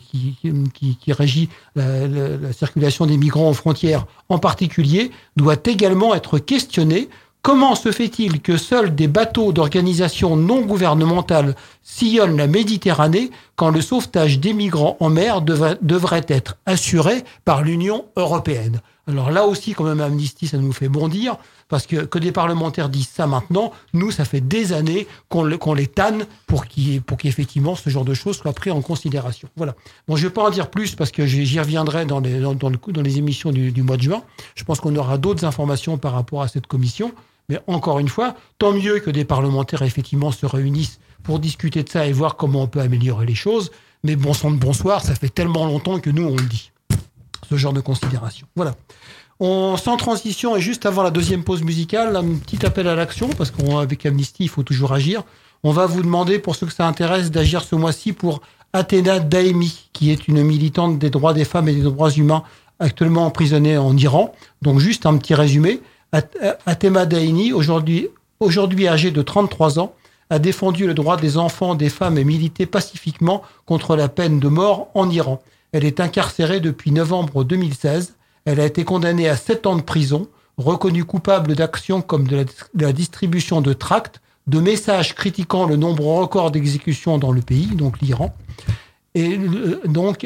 qui régit la circulation des migrants aux frontières en particulier, doit également être questionnée. Comment se fait-il que seuls des bateaux d'organisations non gouvernementales sillonnent la Méditerranée quand le sauvetage des migrants en mer devrait être assuré par l'Union européenne ? Alors là aussi, quand même, Amnesty, ça nous fait bondir, parce que des parlementaires disent ça maintenant, nous, ça fait des années qu'on les tanne pour qu'effectivement ce genre de choses soit pris en considération. Voilà. Bon, je ne vais pas en dire plus, parce que j'y reviendrai dans les émissions du mois de juin. Je pense qu'on aura d'autres informations par rapport à cette commission. Mais encore une fois, tant mieux que des parlementaires, effectivement, se réunissent pour discuter de ça et voir comment on peut améliorer les choses. Mais bon sang de bonsoir, ça fait tellement longtemps que nous, on le dit. Ce genre de considération. Voilà. Sans transition et juste avant la deuxième pause musicale, un petit appel à l'action, parce qu'avec Amnesty, il faut toujours agir. On va vous demander, pour ceux que ça intéresse, d'agir ce mois-ci pour Athéna Daemi, qui est une militante des droits des femmes et des droits humains actuellement emprisonnée en Iran. Donc juste un petit résumé. Athéna Daemi, aujourd'hui âgée de 33 ans, a défendu le droit des enfants, des femmes et milité pacifiquement contre la peine de mort en Iran. Elle est incarcérée depuis novembre 2016. Elle a été condamnée à 7 ans de prison, reconnue coupable d'actions comme de la distribution de tracts, de messages critiquant le nombre record d'exécutions dans le pays, donc l'Iran. Et donc,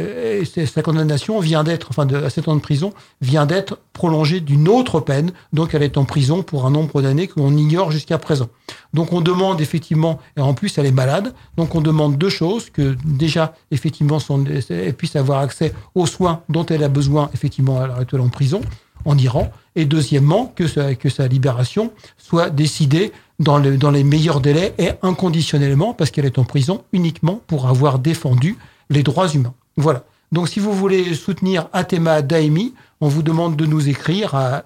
sa condamnation vient d'être, à 7 ans de prison, vient d'être prolongée d'une autre peine. Donc, elle est en prison pour un nombre d'années que l'on ignore jusqu'à présent. Donc, on demande effectivement, et en plus, elle est malade. Donc, on demande deux choses, que déjà, effectivement, elle puisse avoir accès aux soins dont elle a besoin, effectivement, à l'heure actuelle en prison, en Iran. Et deuxièmement, que sa libération soit décidée dans les meilleurs délais et inconditionnellement, parce qu'elle est en prison uniquement pour avoir défendu les droits humains. Voilà. Donc, si vous voulez soutenir Athéna Daemi, on vous demande de nous écrire à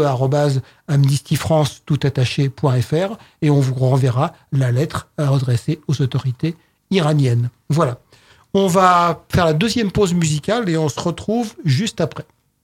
evreux@amnestyfrance.fr et on vous renverra la lettre à adresser aux autorités iraniennes. Voilà. On va faire la deuxième pause musicale et on se retrouve juste après.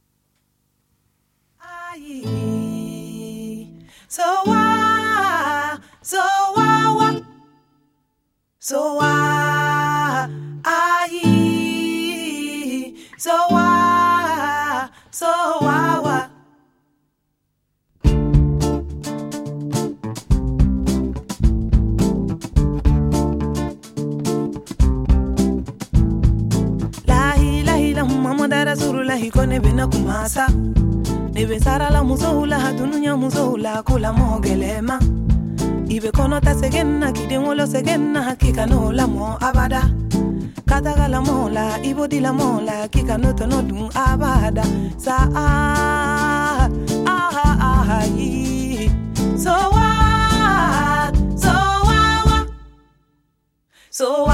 Rasulullahi kone bina kumasa nebe sara la muzoula dununya muzoula kula mogelema ibe kono ta segenna kidengolo segenna hakika no la mo abada kataga la mola ibodi la mola kika no tono dun abada sa so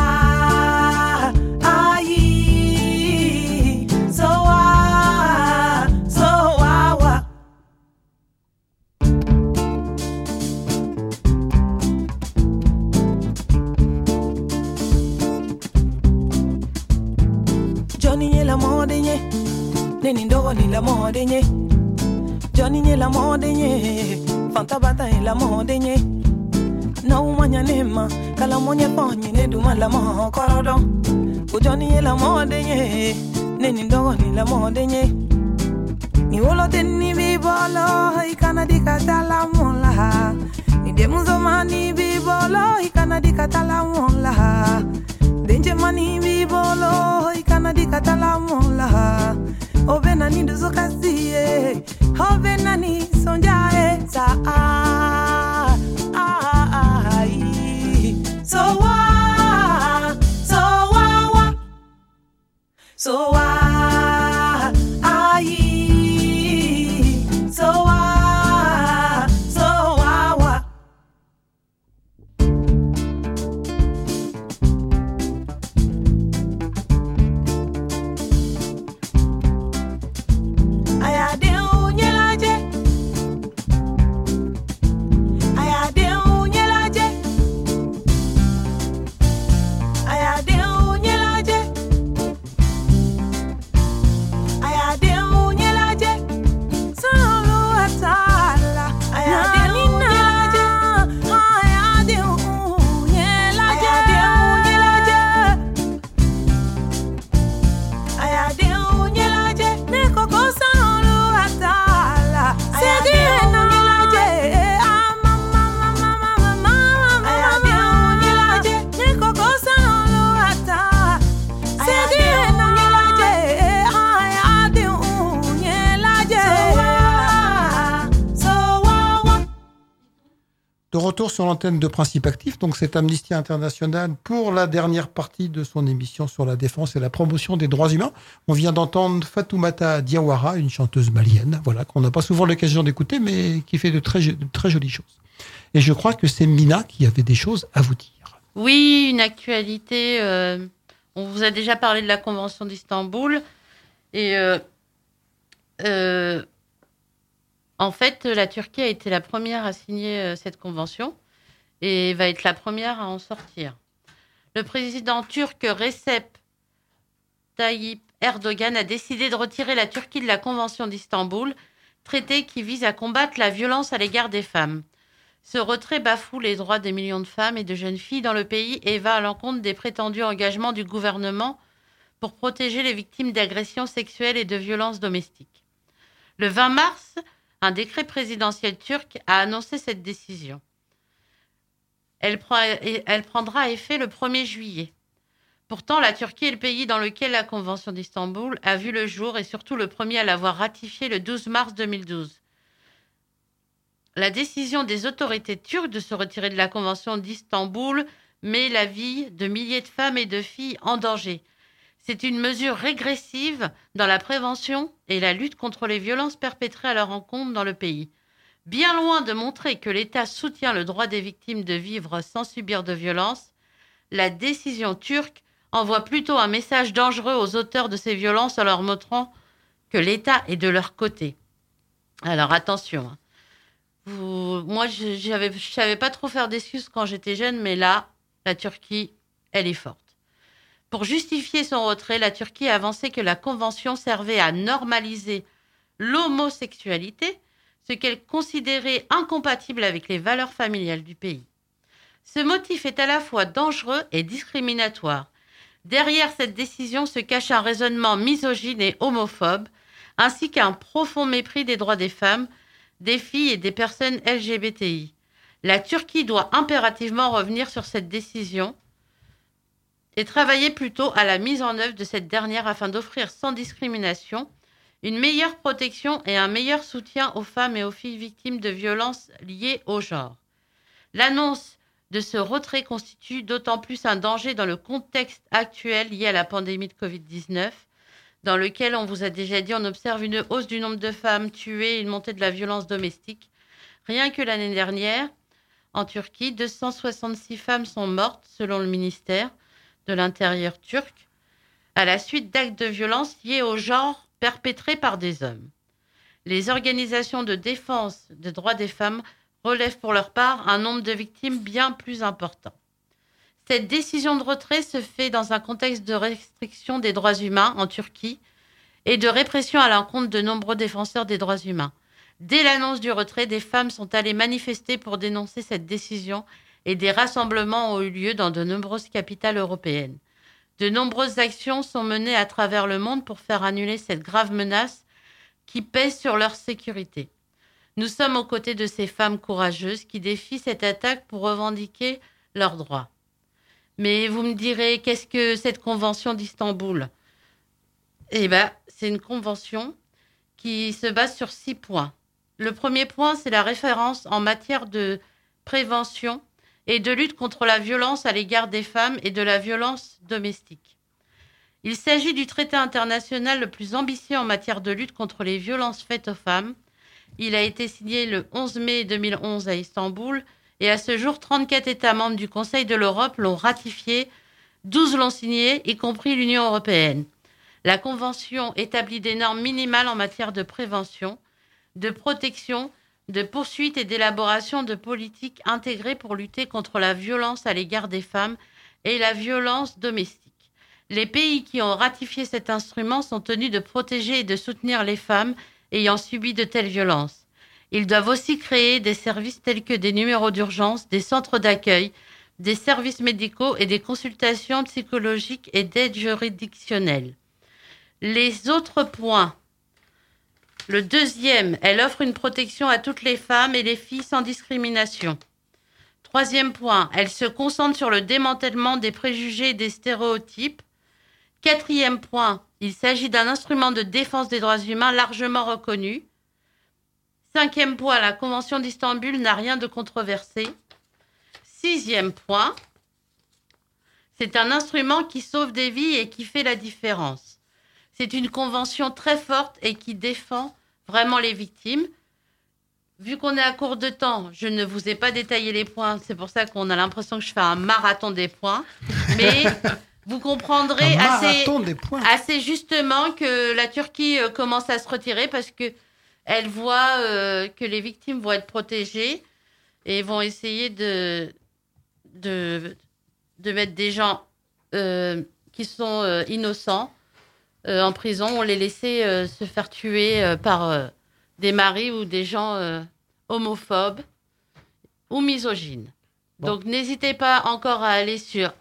Neni ndogo ni la mode nye Johnny nye la mode nye Fanta bata nye la mode nye Na umanya nema Kala monye ponye ne duma la mo korodo Johnny nye la mode nye Neni ndogo ni la mode nye Ni wolo teni bibolo Ikana di katala monla Ni demuzo mani bibolo Ikana di katala monla Denje mani bibolo Ikana di katala monla Ovena ni duzukasie Ovena ni sonjae Sa De retour sur l'antenne de Principe Actif, donc c'est Amnesty International pour la dernière partie de son émission sur la défense et la promotion des droits humains. On vient d'entendre Fatoumata Diawara, une chanteuse malienne, voilà, qu'on n'a pas souvent l'occasion d'écouter, mais qui fait de très jolies choses. Et je crois que c'est Mina qui avait des choses à vous dire. Oui, une actualité. On vous a déjà parlé de la Convention d'Istanbul. Et en fait, la Turquie a été la première à signer cette convention et va être la première à en sortir. Le président turc Recep Tayyip Erdogan a décidé de retirer la Turquie de la Convention d'Istanbul, traité qui vise à combattre la violence à l'égard des femmes. Ce retrait bafoue les droits des millions de femmes et de jeunes filles dans le pays et va à l'encontre des prétendus engagements du gouvernement pour protéger les victimes d'agressions sexuelles et de violences domestiques. Le 20 mars, un décret présidentiel turc a annoncé cette décision. Elle prendra effet le 1er juillet. Pourtant, la Turquie est le pays dans lequel la Convention d'Istanbul a vu le jour et surtout le premier à l'avoir ratifiée le 12 mars 2012. La décision des autorités turques de se retirer de la Convention d'Istanbul met la vie de milliers de femmes et de filles en danger. C'est une mesure régressive dans la prévention et la lutte contre les violences perpétrées à leur encontre dans le pays. Bien loin de montrer que l'État soutient le droit des victimes de vivre sans subir de violence, la décision turque envoie plutôt un message dangereux aux auteurs de ces violences en leur montrant que l'État est de leur côté. Alors attention, moi je savais pas trop faire d'excuses quand j'étais jeune, mais là, la Turquie, elle est forte. Pour justifier son retrait, la Turquie a avancé que la Convention servait à normaliser l'homosexualité, ce qu'elle considérait incompatible avec les valeurs familiales du pays. Ce motif est à la fois dangereux et discriminatoire. Derrière cette décision se cache un raisonnement misogyne et homophobe, ainsi qu'un profond mépris des droits des femmes, des filles et des personnes LGBTI. La Turquie doit impérativement revenir sur cette décision et travailler plutôt à la mise en œuvre de cette dernière afin d'offrir sans discrimination une meilleure protection et un meilleur soutien aux femmes et aux filles victimes de violences liées au genre. L'annonce de ce retrait constitue d'autant plus un danger dans le contexte actuel lié à la pandémie de Covid-19, dans lequel, on vous a déjà dit, on observe une hausse du nombre de femmes tuées et une montée de la violence domestique. Rien que l'année dernière, en Turquie, 266 femmes sont mortes, selon le ministère de l'Intérieur turc, à la suite d'actes de violence liés au genre perpétrés par des hommes. Les organisations de défense des droits des femmes relèvent pour leur part un nombre de victimes bien plus important. Cette décision de retrait se fait dans un contexte de restriction des droits humains en Turquie et de répression à l'encontre de nombreux défenseurs des droits humains. Dès l'annonce du retrait, des femmes sont allées manifester pour dénoncer cette décision et des rassemblements ont eu lieu dans de nombreuses capitales européennes. De nombreuses actions sont menées à travers le monde pour faire annuler cette grave menace qui pèse sur leur sécurité. Nous sommes aux côtés de ces femmes courageuses qui défient cette attaque pour revendiquer leurs droits. Mais vous me direz, qu'est-ce que cette convention d'Istanbul ? Eh bien, c'est une convention qui se base sur 6 points. Le premier point, c'est la référence en matière de prévention et de lutte contre la violence à l'égard des femmes et de la violence domestique. Il s'agit du traité international le plus ambitieux en matière de lutte contre les violences faites aux femmes. Il a été signé le 11 mai 2011 à Istanbul et à ce jour, 34 États membres du Conseil de l'Europe l'ont ratifié, 12 l'ont signé, y compris l'Union européenne. La Convention établit des normes minimales en matière de prévention, de protection, de poursuite et d'élaboration de politiques intégrées pour lutter contre la violence à l'égard des femmes et la violence domestique. Les pays qui ont ratifié cet instrument sont tenus de protéger et de soutenir les femmes ayant subi de telles violences. Ils doivent aussi créer des services tels que des numéros d'urgence, des centres d'accueil, des services médicaux et des consultations psychologiques et d'aide juridictionnelle. Les autres points. Le deuxième, elle offre une protection à toutes les femmes et les filles sans discrimination. Troisième point, elle se concentre sur le démantèlement des préjugés et des stéréotypes. Quatrième point, il s'agit d'un instrument de défense des droits humains largement reconnu. Cinquième point, la Convention d'Istanbul n'a rien de controversé. Sixième point, c'est un instrument qui sauve des vies et qui fait la différence. C'est une convention très forte et qui défend vraiment les victimes. Vu qu'on est à court de temps, je ne vous ai pas détaillé les points. C'est pour ça qu'on a l'impression que je fais un marathon des points. Mais vous comprendrez assez justement que la Turquie commence à se retirer parce qu'elle voit que les victimes vont être protégées et vont essayer de mettre des gens qui sont innocents en prison. On les laissait se faire tuer par des maris ou des gens homophobes ou misogynes. Bon. Donc n'hésitez pas encore à aller sur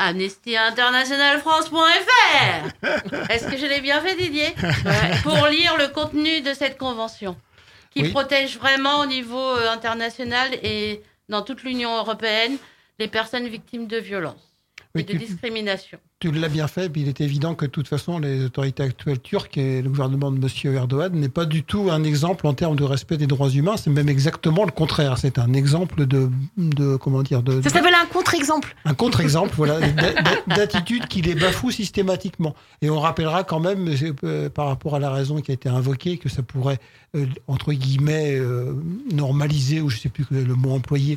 amnestyinternationalfrance.fr. Est-ce que je l'ai bien fait, Didier? Pour lire le contenu de cette convention qui protège vraiment au niveau international et dans toute l'Union européenne les personnes victimes de violences et de discrimination. Tu l'as bien fait, puis il est évident que de toute façon, les autorités actuelles turques et le gouvernement de M. Erdogan n'est pas du tout un exemple en termes de respect des droits humains, c'est même exactement le contraire. C'est un exemple ça s'appelle un contre-exemple. Un contre-exemple, voilà, d'attitude qui les bafoue systématiquement. Et on rappellera quand même, par rapport à la raison qui a été invoquée, que ça pourrait, entre guillemets, normaliser, ou je ne sais plus le mot employé,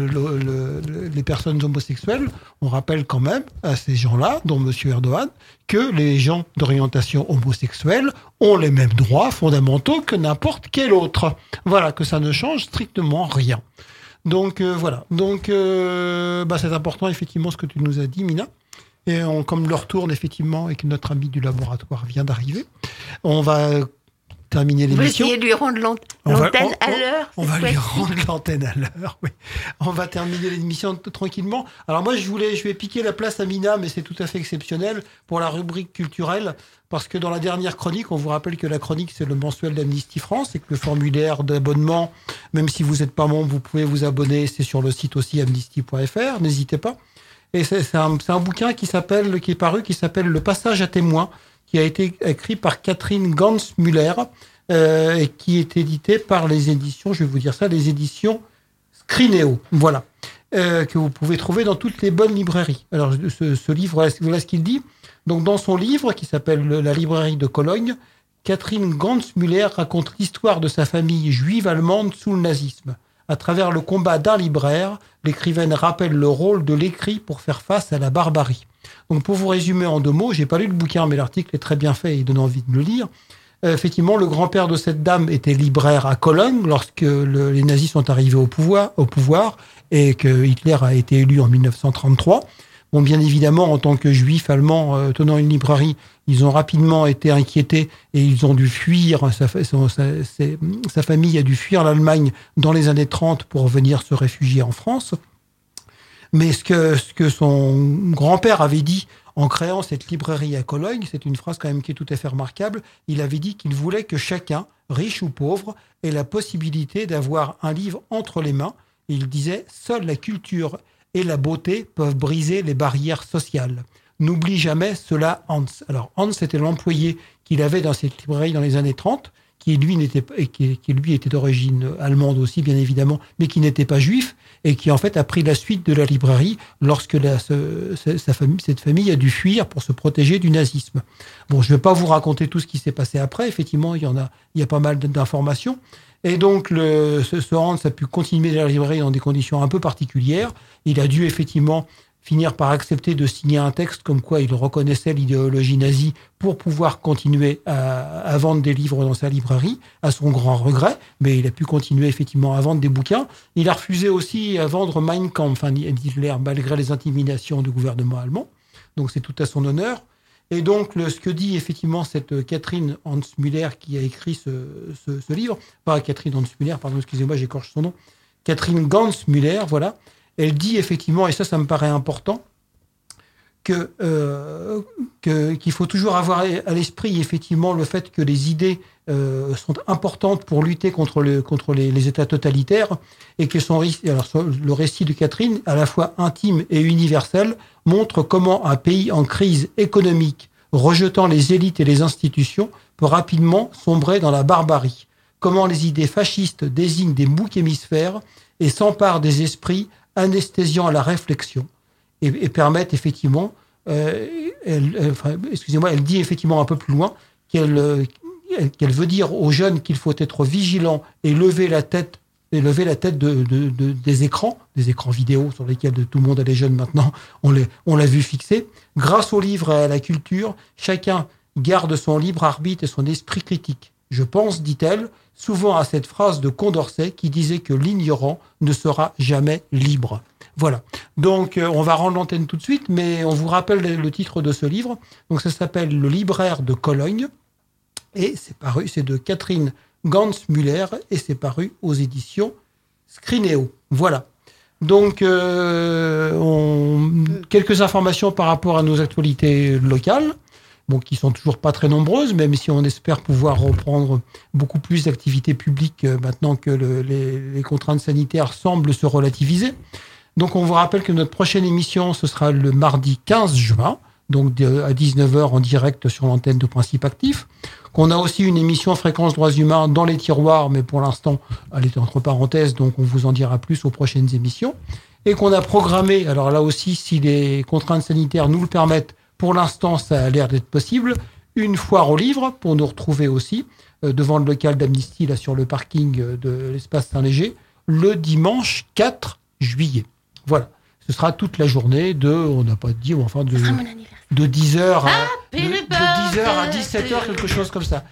les personnes homosexuelles. On rappelle quand même à ces gens-là, dont M. Erdogan, que les gens d'orientation homosexuelle ont les mêmes droits fondamentaux que n'importe quel autre. Voilà, que ça ne change strictement rien. Donc voilà. Donc c'est important effectivement ce que tu nous as dit, Mina. Et comme l'heure tourne effectivement et que notre ami du laboratoire vient d'arriver, on va terminer l'émission. On va essayer de lui rendre l'antenne à l'heure. On va lui rendre l'antenne à l'heure, oui. On va terminer l'émission tranquillement. Alors moi, je vais piquer la place à Mina, mais c'est tout à fait exceptionnel pour la rubrique culturelle, parce que dans la dernière chronique, on vous rappelle que la chronique, c'est le mensuel d'Amnesty France, et que le formulaire d'abonnement, même si vous n'êtes pas membre, vous pouvez vous abonner, c'est sur le site aussi amnesty.fr, n'hésitez pas. Et c'est un bouquin qui est paru, qui s'appelle Le passage à témoin, qui a été écrit par Catherine Gans-Müller et qui est édité par les éditions, je vais vous dire ça, les éditions Scrinéo, voilà, que vous pouvez trouver dans toutes les bonnes librairies. Alors, ce livre, voilà ce qu'il dit. Donc, dans son livre, qui s'appelle La librairie de Cologne, Catherine Gans-Müller raconte l'histoire de sa famille juive allemande sous le nazisme. À travers le combat d'un libraire, l'écrivaine rappelle le rôle de l'écrit pour faire face à la barbarie. Donc, pour vous résumer en 2 mots, j'ai pas lu le bouquin, mais l'article est très bien fait et il donne envie de le lire. Effectivement, le grand-père de cette dame était libraire à Cologne lorsque les nazis sont arrivés au pouvoir et que Hitler a été élu en 1933. Bon, bien évidemment, en tant que juifs allemands tenant une librairie, ils ont rapidement été inquiétés et ils ont dû fuir. Sa famille a dû fuir l'Allemagne dans les années 30 pour venir se réfugier en France. Mais ce que son grand-père avait dit en créant cette librairie à Cologne, c'est une phrase quand même qui est tout à fait remarquable. Il avait dit qu'il voulait que chacun, riche ou pauvre, ait la possibilité d'avoir un livre entre les mains. Et il disait « Seule la culture et la beauté peuvent briser les barrières sociales. N'oublie jamais cela, Hans. » Alors Hans, c'était l'employé qu'il avait dans cette librairie dans les années 30, qui lui était d'origine allemande aussi, bien évidemment, mais qui n'était pas juif, et qui en fait a pris la suite de la librairie lorsque cette famille a dû fuir pour se protéger du nazisme. Bon, je ne vais pas vous raconter tout ce qui s'est passé après. Effectivement, il y a pas mal d'informations. Et donc, ce Hans a pu continuer la librairie dans des conditions un peu particulières. Il a dû effectivement finir par accepter de signer un texte comme quoi il reconnaissait l'idéologie nazie pour pouvoir continuer à vendre des livres dans sa librairie, à son grand regret, mais il a pu continuer effectivement à vendre des bouquins. Il a refusé aussi à vendre Mein Kampf, d'Hitler, malgré les intimidations du gouvernement allemand. Donc c'est tout à son honneur. Et donc ce que dit effectivement cette Catherine Hans-Müller qui a écrit ce livre, pas Catherine Hans-Müller, pardon, excusez-moi, j'écorche son nom, Catherine Gans-Müller, voilà. Elle dit effectivement, et ça me paraît important, qu'il faut toujours avoir à l'esprit effectivement le fait que les idées sont importantes pour lutter contre les États totalitaires, et que le récit de Catherine, à la fois intime et universel, montre comment un pays en crise économique, rejetant les élites et les institutions, peut rapidement sombrer dans la barbarie. Comment les idées fascistes désignent des boucs émisphères et s'emparent des esprits, anesthésiant la réflexion et permettent effectivement, elle dit effectivement un peu plus loin qu'elle veut dire aux jeunes qu'il faut être vigilant et lever la tête des écrans vidéo sur lesquels tout le monde a les jeunes maintenant, on l'a vu fixer. Grâce aux livres et à la culture, chacun garde son libre arbitre et son esprit critique. Je pense, dit-elle, souvent à cette phrase de Condorcet qui disait que l'ignorant ne sera jamais libre. Voilà. Donc, on va rendre l'antenne tout de suite, mais on vous rappelle le titre de ce livre. Donc, ça s'appelle Le libraire de Cologne. Et c'est de Catherine Gans-Müller et c'est paru aux éditions Scrinéo. Voilà. Donc, quelques informations par rapport à nos actualités locales. Bon, qui sont toujours pas très nombreuses, même si on espère pouvoir reprendre beaucoup plus d'activités publiques maintenant que les contraintes sanitaires semblent se relativiser. Donc, on vous rappelle que notre prochaine émission, ce sera le mardi 15 juin, donc à 19h en direct sur l'antenne de Principe Actif. Qu'on a aussi une émission Fréquence Droits Humains dans les tiroirs, mais pour l'instant, elle est entre parenthèses, donc on vous en dira plus aux prochaines émissions. Et qu'on a programmé, alors là aussi, si les contraintes sanitaires nous le permettent, pour l'instant, ça a l'air d'être possible. Une foire aux livres pour nous retrouver aussi devant le local d'Amnesty, là sur le parking de l'espace Saint-Léger, le dimanche 4 juillet. Voilà. Ce sera toute la journée on n'a pas dit, enfin de 10h à 17h, quelque chose comme ça.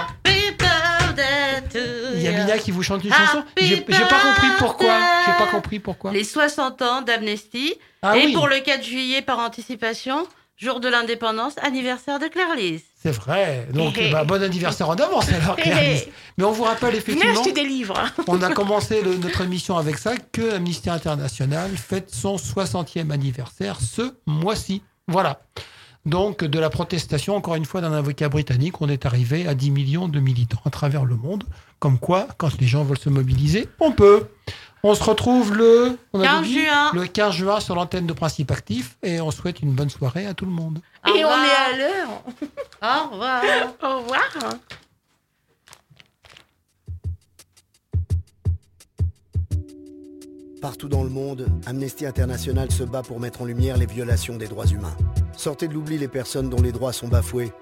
Il y a Mina qui vous chante une chanson. J'ai pas compris pourquoi. Les 60 ans d'Amnesty. Pour le 4 juillet, par anticipation, jour de l'indépendance, anniversaire de Claire-Lise. C'est vrai. Donc, bon anniversaire en avance alors, Claire-Lise. Mais on vous rappelle effectivement... Venez acheter des livres. On a commencé notre émission avec ça, que Amnesty International fête son 60e anniversaire ce mois-ci. Voilà. Donc, de la protestation, encore une fois, d'un avocat britannique, on est arrivé à 10 millions de militants à travers le monde. Comme quoi, quand les gens veulent se mobiliser, on peut. On se retrouve le 15 juin sur l'antenne de Principe Actif et on souhaite une bonne soirée à tout le monde. Et on est à l'heure. Au revoir. Au revoir. Partout dans le monde, Amnesty International se bat pour mettre en lumière les violations des droits humains. Sortez de l'oubli les personnes dont les droits sont bafoués.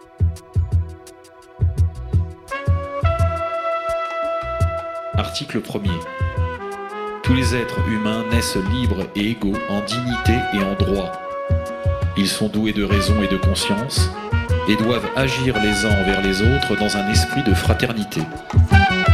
Article 1er. Tous les êtres humains naissent libres et égaux en dignité et en droit. Ils sont doués de raison et de conscience et doivent agir les uns envers les autres dans un esprit de fraternité.